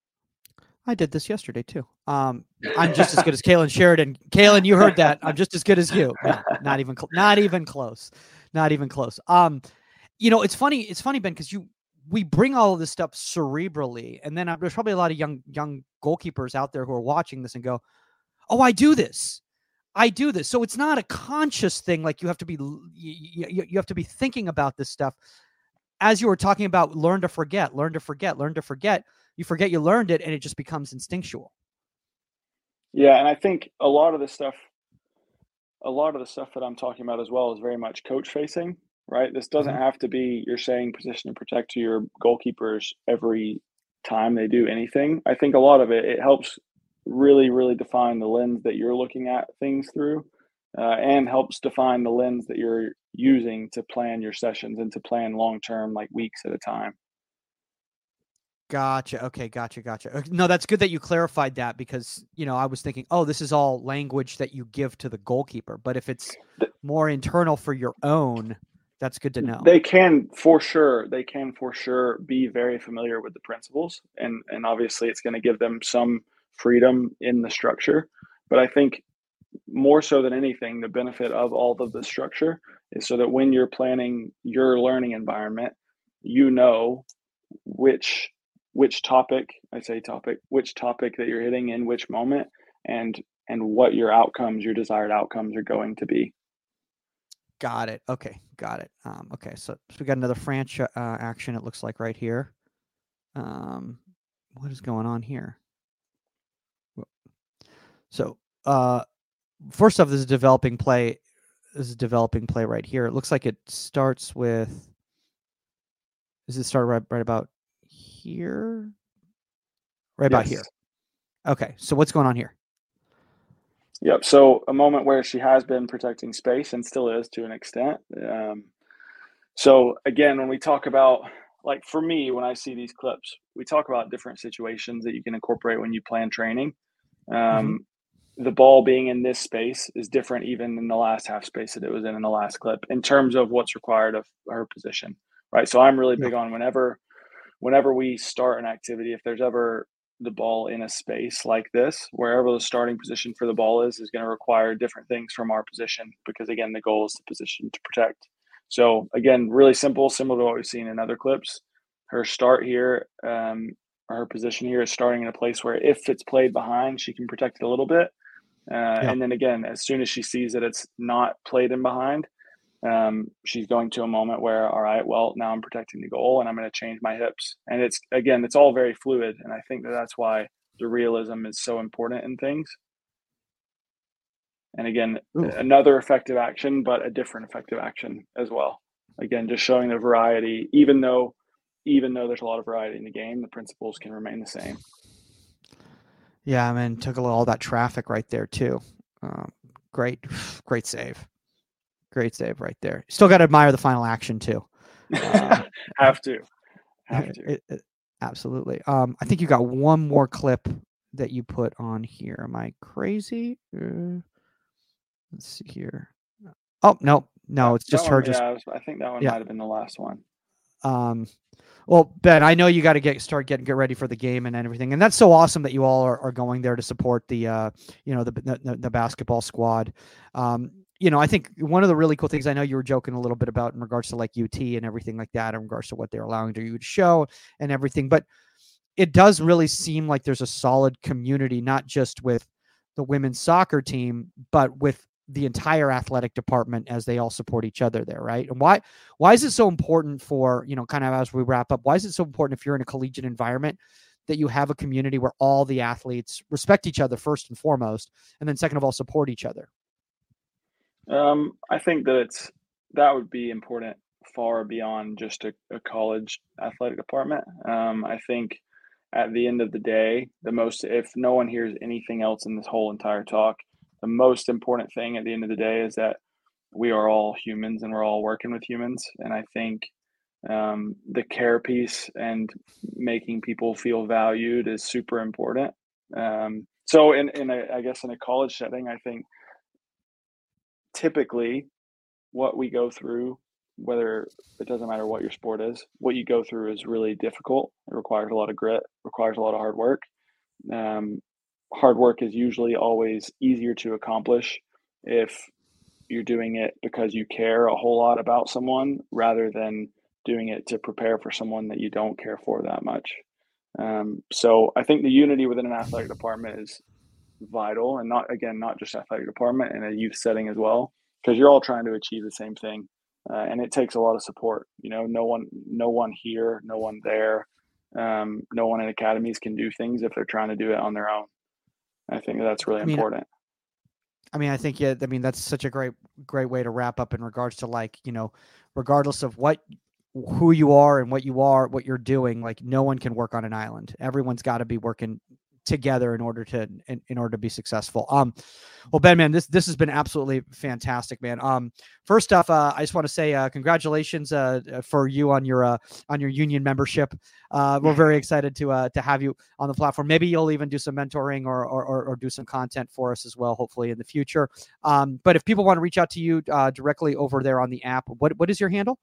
I did this yesterday too. Um, I'm just as good as Kalen Sheridan. Kalen, you heard that. I'm just as good as you. No, not even, cl- not even close. Not even close. Um, you know, it's funny. It's funny, Ben, because you we bring all of this stuff cerebrally, and then uh, there's probably a lot of young young goalkeepers out there who are watching this and go, "Oh, I do this. I do this." So it's not a conscious thing. Like you have to be, you, you, you have to be thinking about this stuff. As you were talking about, learn to forget, learn to forget, learn to forget. You forget you learned it, and it just becomes instinctual. Yeah, and I think a lot of the stuff, a lot of the stuff that I'm talking about as well is very much coach facing, right? This doesn't Mhm. have to be you're saying position to protect to your goalkeepers every time they do anything. I think a lot of it, it helps really, really define the lens that you're looking at things through, uh, and helps define the lens that you're using to plan your sessions and to plan long term, like weeks at a time. Gotcha. Okay. Gotcha. Gotcha. Okay, no, that's good that you clarified that because, you know, I was thinking, oh, this is all language that you give to the goalkeeper. But if it's more internal for your own, that's good to know. They can for sure, they can for sure be very familiar with the principles. And, and obviously it's going to give them some freedom in the structure. But I think more so than anything, the benefit of all of the structure is so that when you're planning your learning environment, you know which which topic I say topic, which topic that you're hitting in which moment, and and what your outcomes, your desired outcomes are going to be. Got it. Okay, got it. Um, okay, so, so we got another French uh, action. It looks like right here. Um, what is going on here? So, uh, first off, this is developing play. This is developing play right here. It looks like it starts with. Does it start right, right about here? Right about Yes. here. Okay, so what's going on here? Yep. So a moment where she has been protecting space and still is to an extent. Um, so again, when we talk about, like for me, when I see these clips, we talk about different situations that you can incorporate when you plan training. Um, mm-hmm. The ball being in this space is different even than the last half space that it was in in the last clip in terms of what's required of her position, right? So I'm really big yeah. on whenever, whenever we start an activity, if there's ever the ball in a space like this, wherever the starting position for the ball is, is going to require different things from our position because, again, the goal is the position to protect. So, again, really simple, similar to what we've seen in other clips. Her start here, um, or her position here is starting in a place where if it's played behind, she can protect it a little bit. Uh, yeah. And then, again, as soon as she sees that it's not played in behind, Um, she's going to a moment where, all right, well, now I'm protecting the goal and I'm going to change my hips. And it's, again, it's all very fluid. And I think that that's why the realism is so important in things. And again, Ooh. another effective action, but a different effective action as well. Again, just showing the variety, even though, even though there's a lot of variety in the game, the principles can remain the same. Yeah, I mean, took a little, all that traffic right there too. Um, great, great save. Great save right there. Still got to admire the final action too. Um, have to, have to. It, it, absolutely. Um, I think you got one more clip that you put on here. Am I crazy? Uh, let's see here. Oh no, no, it's just that her. One, just yeah, I, was, I think that one yeah. might have been the last one. Um, well, Ben, I know you got to get start getting get ready for the game and everything, and that's so awesome that you all are, are going there to support the uh, you know, the the, the basketball squad. Um, you know, I think one of the really cool things, I know you were joking a little bit about in regards to like U T and everything like that, in regards to what they're allowing to you to show and everything, but it does really seem like there's a solid community, not just with the women's soccer team, but with the entire athletic department as they all support each other there, right? And why why is it so important for, you know, kind of as we wrap up, why is it so important if you're in a collegiate environment that you have a community where all the athletes respect each other first and foremost, and then second of all, support each other? Um, I think that it's that would be important far beyond just a, a college athletic department. Um, I think at the end of the day, the most, if no one hears anything else in this whole entire talk, the most important thing at the end of the day is that we are all humans and we're all working with humans. And I think um, the care piece and making people feel valued is super important. Um, so in, in a, I guess in a college setting, I think typically what we go through, whether it doesn't matter what your sport is, what you go through is really difficult. It requires a lot of grit, requires a lot of hard work. Um, hard work is usually always easier to accomplish if you're doing it because you care a whole lot about someone rather than doing it to prepare for someone that you don't care for that much. Um, so I think the unity within an athletic department is vital, and not, again, not just athletic department, in a youth setting as well, because you're all trying to achieve the same thing. Uh, and it takes a lot of support. You know, no one, no one here, no one there, um, no one in academies can do things if they're trying to do it on their own. I think that's really I mean, important. I mean, I think, yeah, I mean, that's such a great, great way to wrap up in regards to, like, you know, regardless of what, who you are and what you are, what you're doing, like, no one can work on an island. Everyone's got to be working together in order to, in, in order to be successful. Um, well, Ben, man, this, this has been absolutely fantastic, man. Um, first off, uh, I just want to say, uh, congratulations, uh, for you on your, uh, on your union membership. Uh, we're very excited to, uh, to have you on the platform. Maybe you'll even do some mentoring or, or, or, or do some content for us as well, hopefully in the future. Um, but if people want to reach out to you, uh, directly over there on the app, what, what is your handle?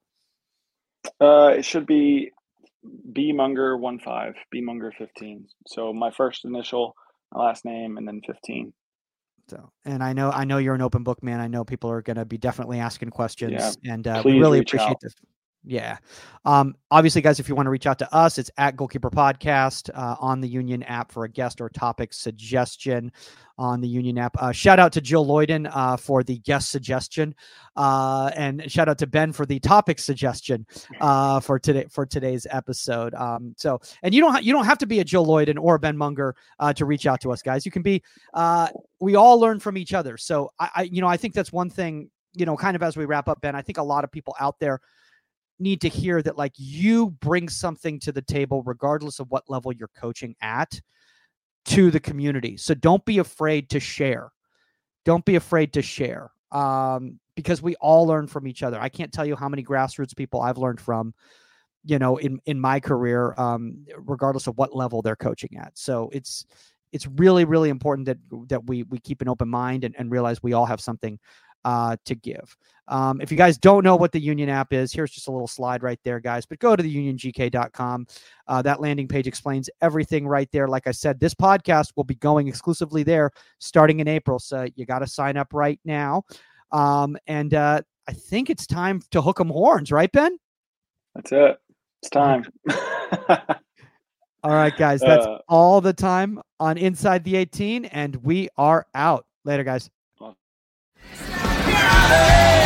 Uh, it should be B Munger one five, B Munger fifteen. So my first initial, my last name, and then fifteen. So, and I know, I know you're an open book, man. I know people are going to be definitely asking questions, yeah. and uh, Please we really reach appreciate out. this. Yeah. Um, obviously, guys, if you want to reach out to us, it's at Goalkeeper Podcast uh, on the Union app for a guest or topic suggestion on the Union app. Uh, shout out to Jill Lloyden uh, for the guest suggestion, uh, and shout out to Ben for the topic suggestion uh, for today for today's episode. Um, so, and you don't ha- you don't have to be a Jill Lloyden or a Ben Munger uh, to reach out to us, guys. You can be. Uh, we all learn from each other. So, I, I you know I think that's one thing. You know, kind of as we wrap up, Ben, I think a lot of people out there need to hear that, like, you bring something to the table regardless of what level you're coaching at to the community. So don't be afraid to share. Don't be afraid to share um, because we all learn from each other. I can't tell you how many grassroots people I've learned from, you know, in, in my career, um, regardless of what level they're coaching at. So it's, it's really, really important that, that we, we keep an open mind and, and realize we all have something Uh, to give. Um, if you guys don't know what the Union app is, here's just a little slide right there, guys. But go to the union g k dot com. Uh, that landing page explains everything right there. Like I said, this podcast will be going exclusively there starting in April. So you got to sign up right now. Um, and uh, I think it's time to hook 'em horns, right, Ben? That's it. It's time. All right, guys. That's uh, all the time on Inside the eighteen, and we are out. Later, guys. Yeah!